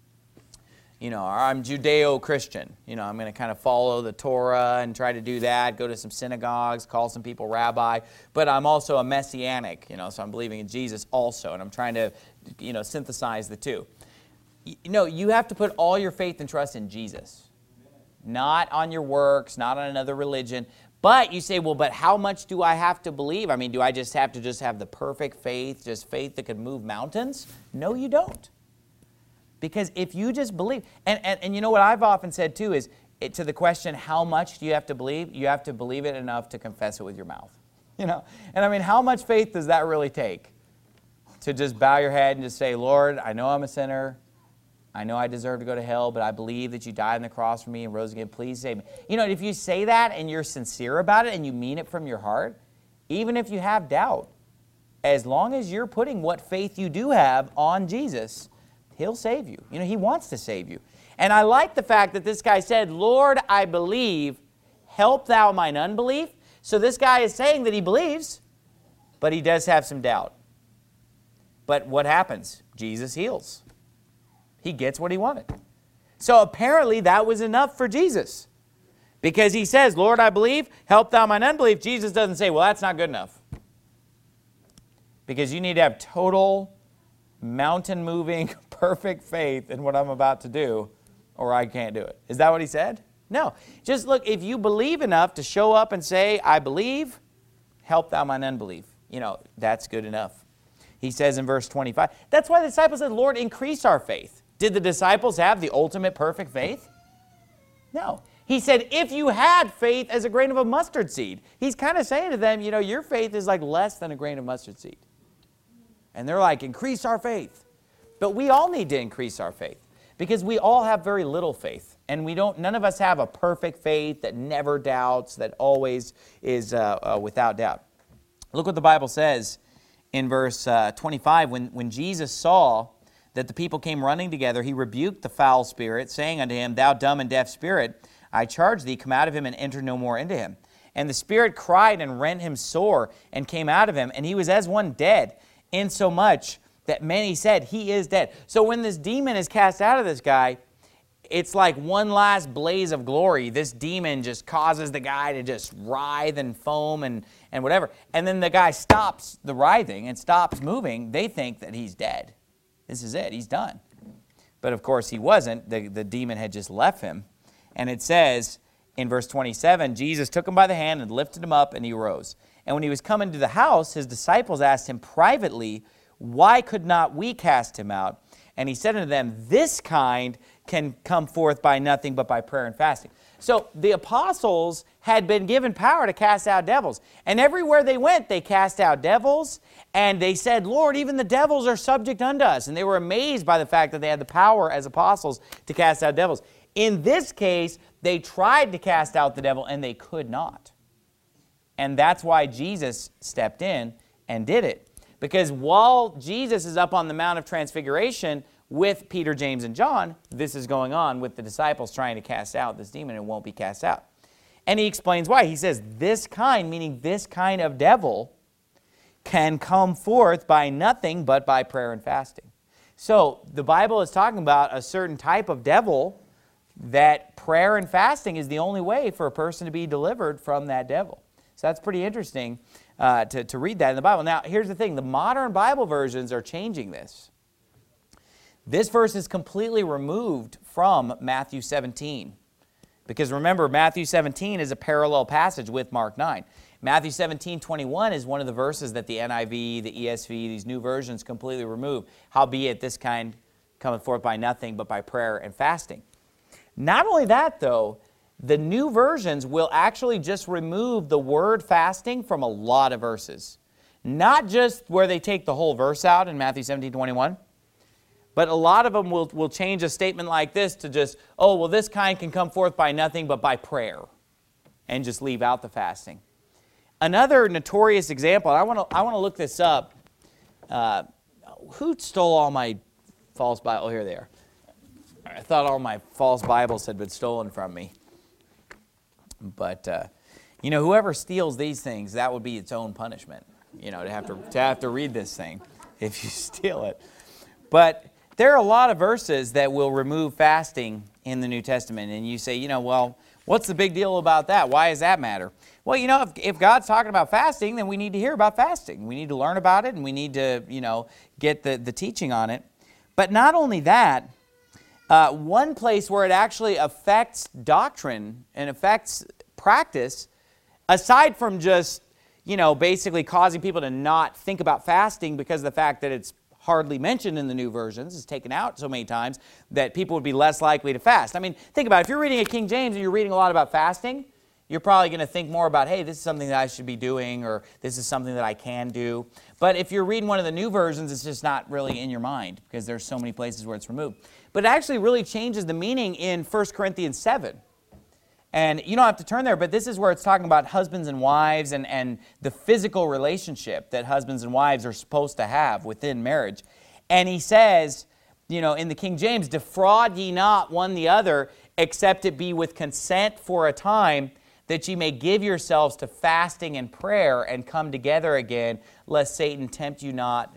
You know, or I'm Judeo-Christian. You know, I'm going to kind of follow the Torah and try to do that, go to some synagogues, call some people rabbi. But I'm also a messianic, you know, so I'm believing in Jesus also. And I'm trying to, you know, synthesize the two. You know, you have to put all your faith and trust in Jesus. Not on your works, not on another religion. But you say, well, but how much do I have to believe? I mean, do I just have the perfect faith, just faith that could move mountains? No, you don't. Because if you just believe, and you know what I've often said too is, to the question, how much do you have to believe? You have to believe it enough to confess it with your mouth. You know, and I mean, how much faith does that really take? To just bow your head and just say, Lord, I know I'm a sinner. I know I deserve to go to hell, but I believe that you died on the cross for me and rose again. Please save me. You know, if you say that and you're sincere about it and you mean it from your heart, even if you have doubt, as long as you're putting what faith you do have on Jesus, He'll save you. You know, He wants to save you. And I like the fact that this guy said, Lord, I believe, help thou mine unbelief. So this guy is saying that he believes, but he does have some doubt. But what happens? Jesus heals. He gets what he wanted. So apparently that was enough for Jesus. Because he says, Lord, I believe, help thou mine unbelief. Jesus doesn't say, well, that's not good enough. Because you need to have total, mountain-moving, perfect faith in what I'm about to do, or I can't do it. Is that what he said? No. Just look, if you believe enough to show up and say, I believe, help thou mine unbelief. You know, that's good enough. He says in verse 25, that's why the disciples said, Lord, increase our faith. Did the disciples have the ultimate perfect faith? No. He said, if you had faith as a grain of a mustard seed. He's kind of saying to them, your faith is like less than a grain of mustard seed. And they're like, increase our faith. But we all need to increase our faith because we all have very little faith. And none of us have a perfect faith that never doubts, that always is without doubt. Look what the Bible says in verse 25. When Jesus saw that the people came running together, he rebuked the foul spirit, saying unto him, Thou dumb and deaf spirit, I charge thee, come out of him and enter no more into him. And the spirit cried and rent him sore and came out of him, and he was as one dead, insomuch that many said, He is dead. So when this demon is cast out of this guy, it's like one last blaze of glory. This demon just causes the guy to just writhe and foam and whatever. And then the guy stops the writhing and stops moving. They think that he's dead. This is it. He's done. But of course he wasn't. The demon had just left him. And it says in verse 27, Jesus took him by the hand and lifted him up, and he arose. And when he was come into the house, his disciples asked him privately, Why could not we cast him out? And he said unto them, This kind can come forth by nothing but by prayer and fasting. So the apostles had been given power to cast out devils. And everywhere they went, they cast out devils. And they said, Lord, even the devils are subject unto us. And they were amazed by the fact that they had the power as apostles to cast out devils. In this case, they tried to cast out the devil and they could not. And that's why Jesus stepped in and did it. Because while Jesus is up on the Mount of Transfiguration with Peter, James, and John, this is going on with the disciples trying to cast out this demon and it won't be cast out. And he explains why. He says, this kind, meaning this kind of devil, can come forth by nothing but by prayer and fasting. So the Bible is talking about a certain type of devil that prayer and fasting is the only way for a person to be delivered from that devil. So that's pretty interesting to read that in the Bible. Now, here's the thing. The modern Bible versions are changing this. This verse is completely removed from Matthew 17. Because remember, Matthew 17 is a parallel passage with Mark 9. Matthew 17:21 is one of the verses that the NIV, the ESV, these new versions completely remove. Howbeit this kind cometh forth by nothing but by prayer and fasting. Not only that, though, the new versions will actually just remove the word fasting from a lot of verses. Not just where they take the whole verse out in Matthew 17:21, but a lot of them will change a statement like this to just, oh, well, this kind can come forth by nothing but by prayer, and just leave out the fasting. Another notorious example, I want to look this up. Who stole all my false Bible? Oh, here they are. I thought all my false Bibles had been stolen from me. But, whoever steals these things, that would be its own punishment, to have to read this thing if you steal it. But there are a lot of verses that will remove fasting in the New Testament. And you say, well, what's the big deal about that? Why does that matter? Well, if God's talking about fasting, then we need to hear about fasting. We need to learn about it, and we need to, get the teaching on it. But not only that, one place where it actually affects doctrine and affects practice, aside from just, basically causing people to not think about fasting because of the fact that it's hardly mentioned in the new versions, it's taken out so many times that people would be less likely to fast. I mean, think about it. If you're reading a King James and you're reading a lot about fasting, you're probably going to think more about, hey, this is something that I should be doing, or this is something that I can do. But if you're reading one of the new versions, it's just not really in your mind because there's so many places where it's removed. But it actually really changes the meaning in 1 Corinthians 7. And you don't have to turn there, but this is where it's talking about husbands and wives and the physical relationship that husbands and wives are supposed to have within marriage. And he says, in the King James, defraud ye not one the other, except it be with consent for a time, that ye may give yourselves to fasting and prayer and come together again, lest Satan tempt you not,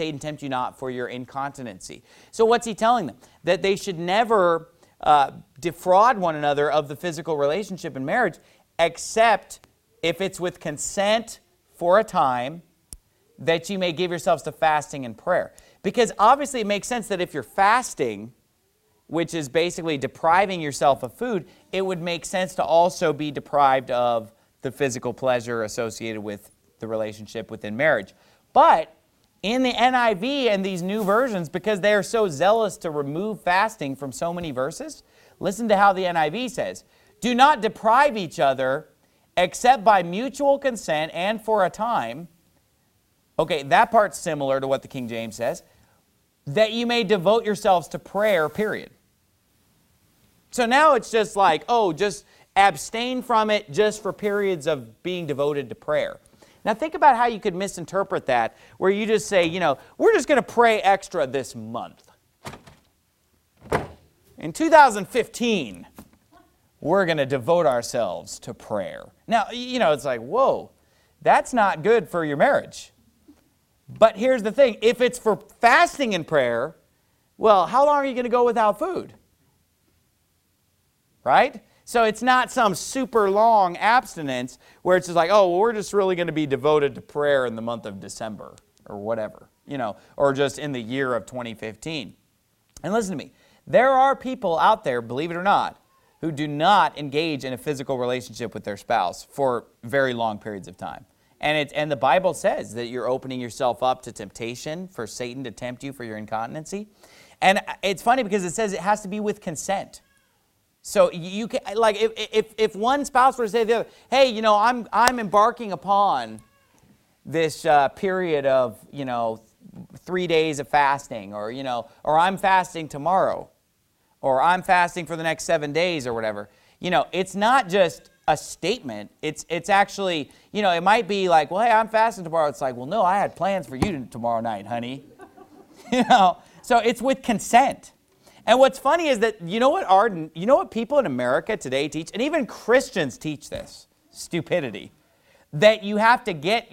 for your incontinency. So what's he telling them? That they should never defraud one another of the physical relationship in marriage, except if it's with consent for a time, that you may give yourselves to fasting and prayer. Because obviously it makes sense that if you're fasting, which is basically depriving yourself of food, it would make sense to also be deprived of the physical pleasure associated with the relationship within marriage. But in the NIV and these new versions, because they are so zealous to remove fasting from so many verses, listen to how the NIV says, Do not deprive each other, except by mutual consent and for a time. Okay, that part's similar to what the King James says. That you may devote yourselves to prayer, period. So now it's just like, oh, just abstain from it just for periods of being devoted to prayer. Now think about how you could misinterpret that, where you just say, you know, we're just going to pray extra this month. In 2015, we're going to devote ourselves to prayer. Now, you know, it's like, whoa, that's not good for your marriage. But here's the thing, if it's for fasting and prayer, well, how long are you going to go without food? Right? So it's not some super long abstinence where it's just like, oh, well, we're just really going to be devoted to prayer in the month of December or whatever, you know, or just in the year of 2015. And listen to me, there are people out there, believe it or not, who do not engage in a physical relationship with their spouse for very long periods of time. And the Bible says that you're opening yourself up to temptation for Satan to tempt you for your incontinency. And it's funny because it says it has to be with consent. So you can, like, if one spouse were to say to the other, hey, you know, I'm embarking upon this period of, you know, 3 days of fasting, or, you know, or I'm fasting tomorrow, or I'm fasting for the next 7 days, or whatever. You know, it's not just a statement. It's actually, you know, it might be like, well, hey, I'm fasting tomorrow. It's like, well, no, I had plans for you tomorrow night, honey. You know, so it's with consent. And what's funny is that, you know what people in America today teach, and even Christians teach this, stupidity, that you have to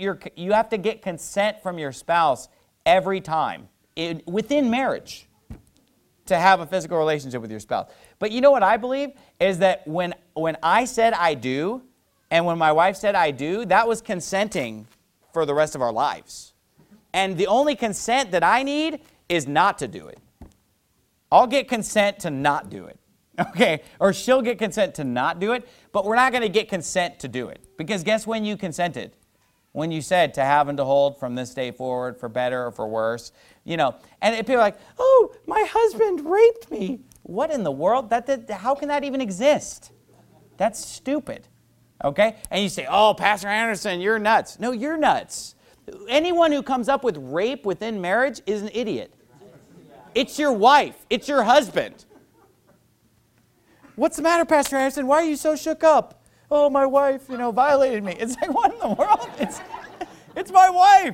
get consent from your spouse every time within marriage to have a physical relationship with your spouse. But you know what I believe is that when I said I do, and when my wife said I do, that was consenting for the rest of our lives. And the only consent that I need is not to do it. I'll get consent to not do it, okay? Or she'll get consent to not do it, but we're not going to get consent to do it. Because guess when you consented? When you said to have and to hold from this day forward, for better or for worse, you know. And people are like, oh, my husband raped me. What in the world? How can that even exist? That's stupid, okay? And you say, oh, Pastor Anderson, you're nuts. No, you're nuts. Anyone who comes up with rape within marriage is an idiot. It's your wife. It's your husband. What's the matter, Pastor Anderson? Why are you so shook up? Oh, my wife, you know, violated me. It's like, what in the world? It's my wife.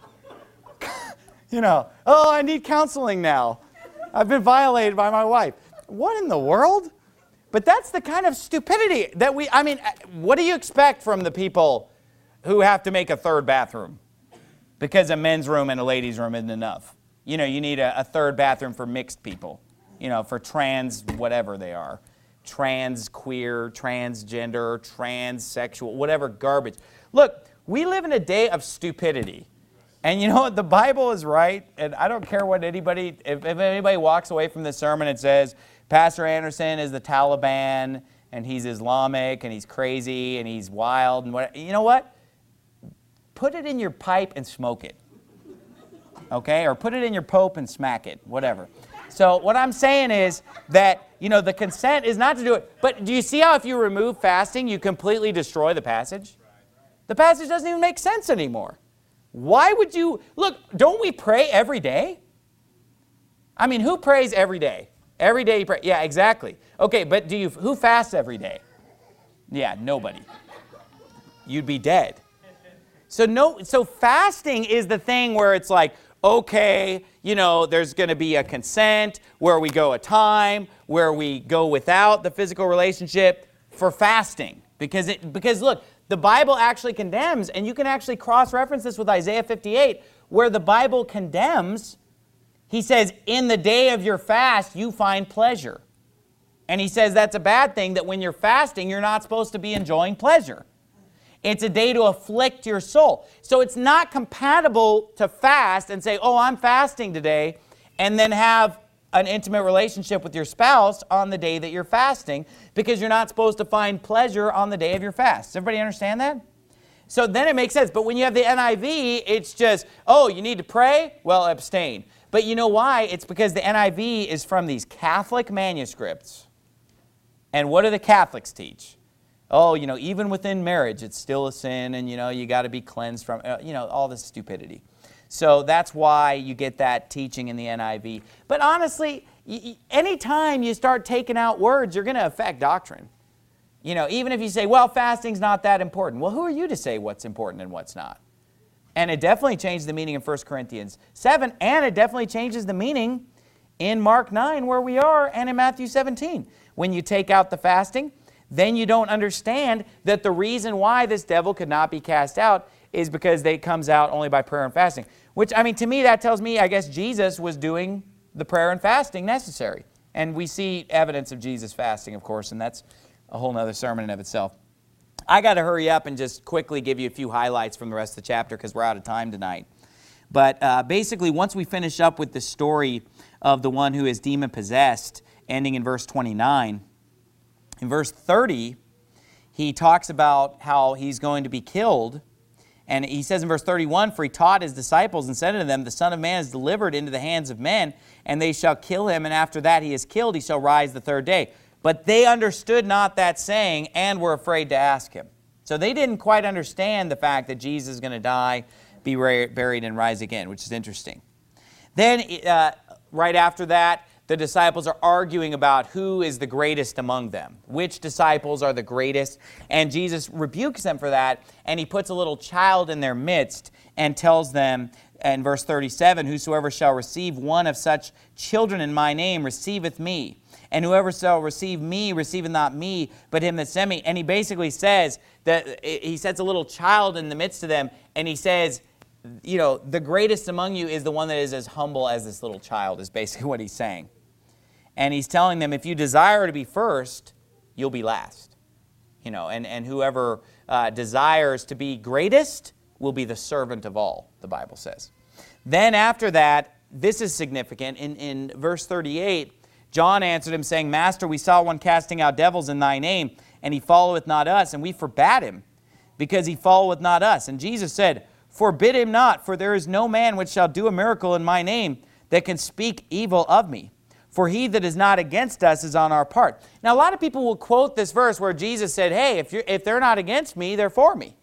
You know, oh, I need counseling now. I've been violated by my wife. What in the world? But that's the kind of stupidity that what do you expect from the people who have to make a third bathroom? Because a men's room and a ladies' room isn't enough. You know, you need a third bathroom for mixed people, you know, for trans whatever they are. Trans, queer, transgender, transsexual, whatever garbage. Look, we live in a day of stupidity. And you know what? The Bible is right. And I don't care what anybody, if anybody walks away from this sermon and says, Pastor Anderson is the Taliban, and he's Islamic, and he's crazy, and he's wild, and what, you know what? Put it in your pipe and smoke it. Okay? Or put it in your Pope and smack it, whatever. So what I'm saying is that, you know, the consent is not to do it. But do you see how if you remove fasting, you completely destroy the passage? The passage doesn't even make sense anymore. Why would you, look, don't we pray every day? I mean, who prays every day? Every day you pray. Yeah, exactly. Okay, but who fasts every day? Yeah, nobody. You'd be dead. So fasting is the thing where it's like, okay, you know, there's going to be a consent where we go a time, where we go without the physical relationship for fasting. Because look, the Bible actually condemns, and you can actually cross-reference this with Isaiah 58, where the Bible condemns, he says, in the day of your fast, you find pleasure. And he says that's a bad thing, that when you're fasting, you're not supposed to be enjoying pleasure. It's a day to afflict your soul. So it's not compatible to fast and say, oh, I'm fasting today, and then have an intimate relationship with your spouse on the day that you're fasting, because you're not supposed to find pleasure on the day of your fast. Does everybody understand that? So then it makes sense. But when you have the NIV, it's just, oh, you need to pray? Well, abstain. But you know why? It's because the NIV is from these Catholic manuscripts And what do the Catholics teach? Oh, even within marriage, it's still a sin, and, you got to be cleansed from, all this stupidity. So that's why you get that teaching in the NIV. But honestly, anytime you start taking out words, you're going to affect doctrine. Even if you say, well, fasting's not that important. Well, who are you to say what's important and what's not? And it definitely changed the meaning in 1 Corinthians 7, and it definitely changes the meaning in Mark 9, where we are, and in Matthew 17. When you take out the fasting, then you don't understand that the reason why this devil could not be cast out is because it comes out only by prayer and fasting. Which, to me, that tells me, I guess, Jesus was doing the prayer and fasting necessary. And we see evidence of Jesus fasting, of course, and that's a whole other sermon in of itself. I got to hurry up and just quickly give you a few highlights from the rest of the chapter because we're out of time tonight. But basically, once we finish up with the story of the one who is demon-possessed, ending in verse 29, in verse 30, he talks about how he's going to be killed. And he says in verse 31, for he taught his disciples and said unto them, the Son of Man is delivered into the hands of men, and they shall kill him, and after that he is killed, he shall rise the third day. But they understood not that saying, and were afraid to ask him. So they didn't quite understand the fact that Jesus is going to die, be buried, and rise again, which is interesting. Then, right after that, the disciples are arguing about who is the greatest among them. Which disciples are the greatest? And Jesus rebukes them for that, and he puts a little child in their midst and tells them in verse 37, whosoever shall receive one of such children in my name receiveth me. And whoever shall receive me receiveth not me, but him that sent me. And he basically says that he sets a little child in the midst of them, and he says, the greatest among you is the one that is as humble as this little child, is basically what he's saying. And he's telling them, if you desire to be first, you'll be last. And whoever desires to be greatest will be the servant of all, the Bible says. Then after that, this is significant. In verse 38, John answered him, saying, Master, we saw one casting out devils in thy name, and he followeth not us, and we forbade him, because he followeth not us. And Jesus said, Forbid him not, for there is no man which shall do a miracle in my name that can speak evil of me. For he that is not against us is on our part. Now, a lot of people will quote this verse where Jesus said, hey, if they're not against me, they're for me.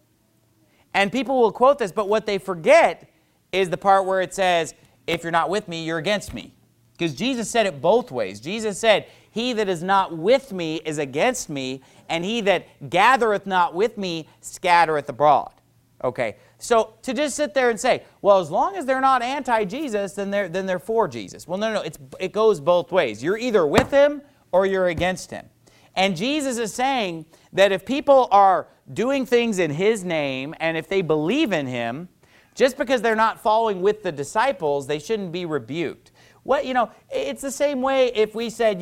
And people will quote this, but what they forget is the part where it says, if you're not with me, you're against me. Because Jesus said it both ways. Jesus said, he that is not with me is against me, and he that gathereth not with me scattereth abroad. Okay, so to just sit there and say, well, as long as they're not anti-Jesus, then they're for Jesus. Well, no, it goes both ways. You're either with him or you're against him. And Jesus is saying that if people are doing things in his name, and if they believe in him, just because they're not following with the disciples, they shouldn't be rebuked. It's the same way if we said,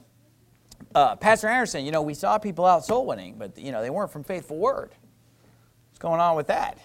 Pastor Anderson, we saw people out soul winning, but, they weren't from Faithful Word. What's going on with that,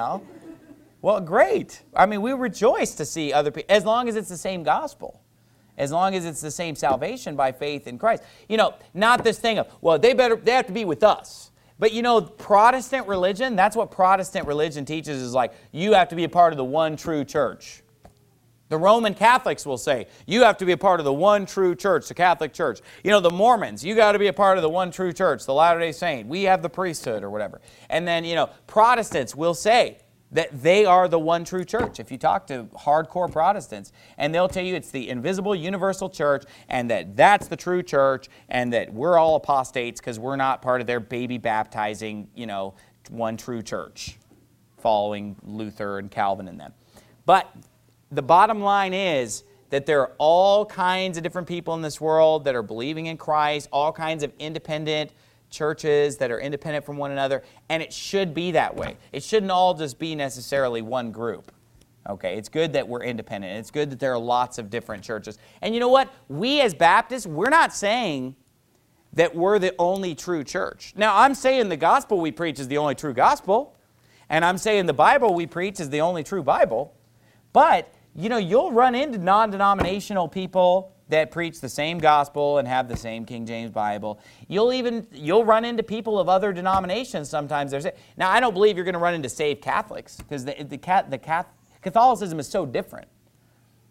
Well, great. We rejoice to see other people, as long as it's the same gospel, as long as it's the same salvation by faith in Christ. Not this thing of, well, they have to be with us. But Protestant religion, that's what Protestant religion teaches, is like, you have to be a part of the one true church. The Roman Catholics will say, you have to be a part of the one true church, the Catholic Church. The Mormons, you got to be a part of the one true church, the Latter-day Saint. We have the priesthood or whatever. And then, Protestants will say that they are the one true church. If you talk to hardcore Protestants, and they'll tell you it's the invisible universal church, and that's the true church, and that we're all apostates because we're not part of their baby baptizing, one true church, following Luther and Calvin and them. But the bottom line is that there are all kinds of different people in this world that are believing in Christ, all kinds of independent churches that are independent from one another, and it should be that way. It shouldn't all just be necessarily one group. Okay, it's good that we're independent. It's good that there are lots of different churches. And you know what? We as Baptists, we're not saying that we're the only true church. Now, I'm saying the gospel we preach is the only true gospel, and I'm saying the Bible we preach is the only true Bible, but you'll run into non-denominational people that preach the same gospel and have the same King James Bible. You'll run into people of other denominations sometimes. Now, I don't believe you're going to run into saved Catholics, because the Catholicism is so different.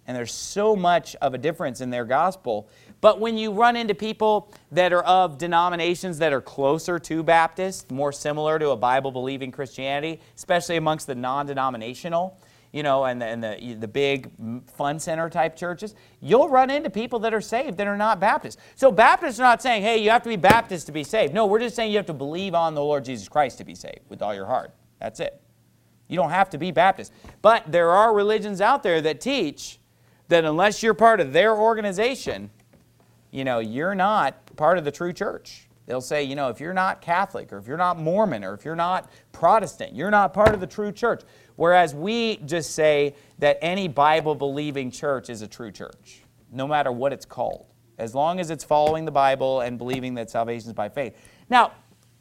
And there's so much of a difference in their gospel. But when you run into people that are of denominations that are closer to Baptist, more similar to a Bible-believing Christianity, especially amongst the non-denominational, and the big fun center type churches, you'll run into people that are saved that are not Baptist. So Baptists are not saying, hey, you have to be Baptist to be saved. No, we're just saying you have to believe on the Lord Jesus Christ to be saved with all your heart. That's it. You don't have to be Baptist. But there are religions out there that teach that unless you're part of their organization, you're not part of the true church. They'll say, if you're not Catholic, or if you're not Mormon, or if you're not Protestant, you're not part of the true church. Whereas we just say that any Bible-believing church is a true church, no matter what it's called, as long as it's following the Bible and believing that salvation is by faith. Now,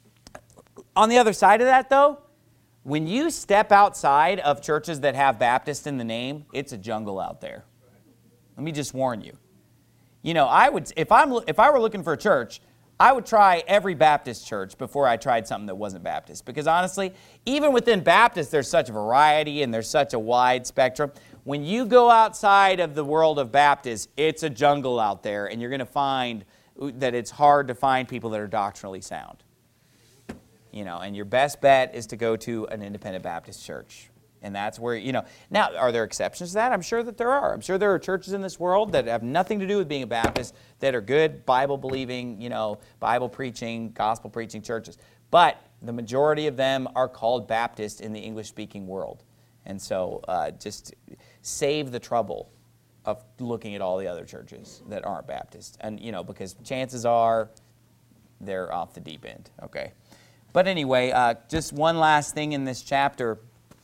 on the other side of that, though, when you step outside of churches that have Baptist in the name, it's a jungle out there. Let me just warn you. I would, if I were looking for a church, I would try every Baptist church before I tried something that wasn't Baptist. Because honestly, even within Baptist, there's such a variety and there's such a wide spectrum. When you go outside of the world of Baptist, it's a jungle out there, and you're going to find that it's hard to find people that are doctrinally sound. And your best bet is to go to an independent Baptist church. And that's where, Now, are there exceptions to that? I'm sure that there are. I'm sure there are churches in this world that have nothing to do with being a Baptist that are good Bible-believing, Bible-preaching, gospel-preaching churches. But the majority of them are called Baptist in the English-speaking world. And so just save the trouble of looking at all the other churches that aren't Baptist. And, because chances are they're off the deep end, okay? But anyway, just one last thing in this chapter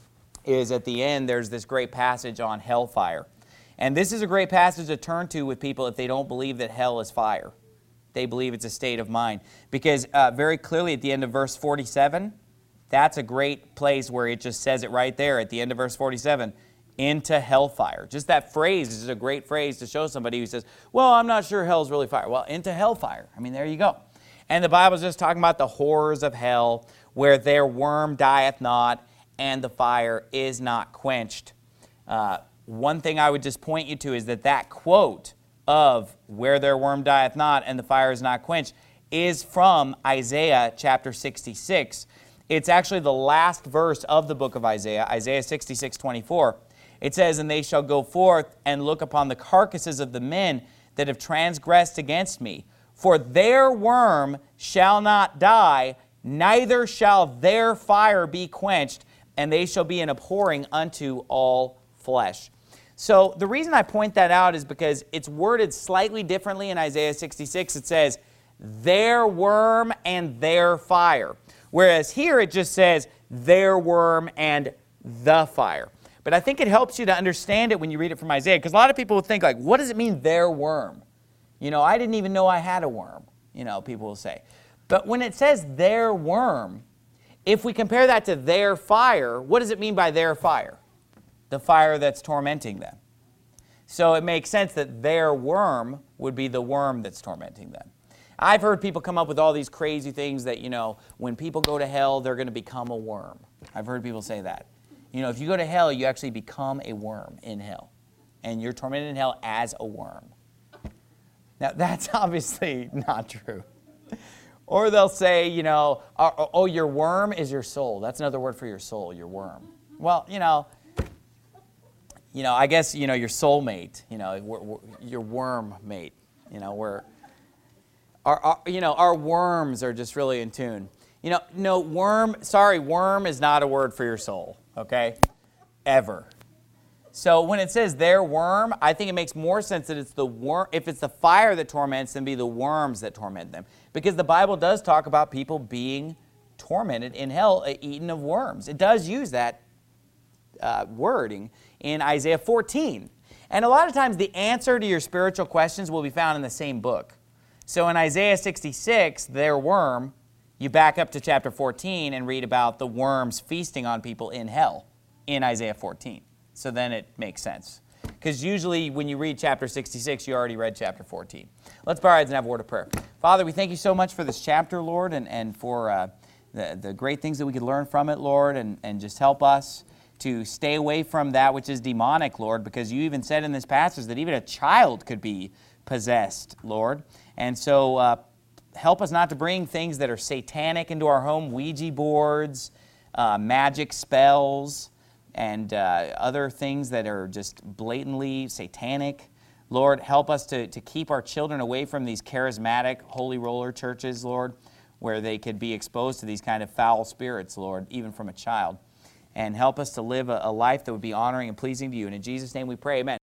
is at the end, there's this great passage on hellfire. And this is a great passage to turn to with people if they don't believe that hell is fire. They believe it's a state of mind. Because very clearly at the end of verse 47, that's a great place where it just says it right there at the end of verse 47, into hellfire. Just that phrase is a great phrase to show somebody who says, well, I'm not sure hell's really fire. Well, into hellfire. I mean, there you go. And the Bible's just talking about the horrors of hell, where their worm dieth not, and the fire is not quenched. One thing I would just point you to is that quote of where their worm dieth not and the fire is not quenched is from Isaiah chapter 66. It's actually the last verse of the book of Isaiah, Isaiah 66:24. It says, and they shall go forth and look upon the carcasses of the men that have transgressed against me. For their worm shall not die, neither shall their fire be quenched, and they shall be an abhorring unto all flesh. So the reason I point that out is because it's worded slightly differently in Isaiah 66. It says, their worm and their fire. Whereas here it just says, their worm and the fire. But I think it helps you to understand it when you read it from Isaiah, because a lot of people will think, like, what does it mean, their worm? I didn't even know I had a worm, people will say. But when it says their worm, if we compare that to their fire, what does it mean by their fire? The fire that's tormenting them. So it makes sense that their worm would be the worm that's tormenting them. I've heard people come up with all these crazy things that, when people go to hell, they're going to become a worm. I've heard people say that. If you go to hell, you actually become a worm in hell. And you're tormented in hell as a worm. Now, that's obviously not true. Or they'll say, oh, your worm is your soul. That's another word for your soul, your worm. Well, I guess, your soulmate, your worm mate, our worms are just really in tune. No, worm is not a word for your soul, okay? Ever. So when it says their worm, I think it makes more sense that it's the worm. If it's the fire that torments them, be the worms that torment them. Because the Bible does talk about people being tormented in hell, eaten of worms. It does use that wording in Isaiah 14. And a lot of times the answer to your spiritual questions will be found in the same book. So in Isaiah 66, their worm, you back up to chapter 14 and read about the worms feasting on people in hell in Isaiah 14. So then it makes sense. Because usually when you read chapter 66, you already read chapter 14. Let's bow our heads and have a word of prayer. Father, we thank you so much for this chapter, Lord, and for the great things that we could learn from it, Lord, and just help us to stay away from that which is demonic, Lord, because you even said in this passage that even a child could be possessed, Lord. And so help us not to bring things that are satanic into our home, Ouija boards, magic spells, and other things that are just blatantly satanic. Lord, help us to keep our children away from these charismatic holy roller churches, Lord, where they could be exposed to these kind of foul spirits, Lord, even from a child. And help us to live a life that would be honoring and pleasing to you. And in Jesus' name we pray, amen.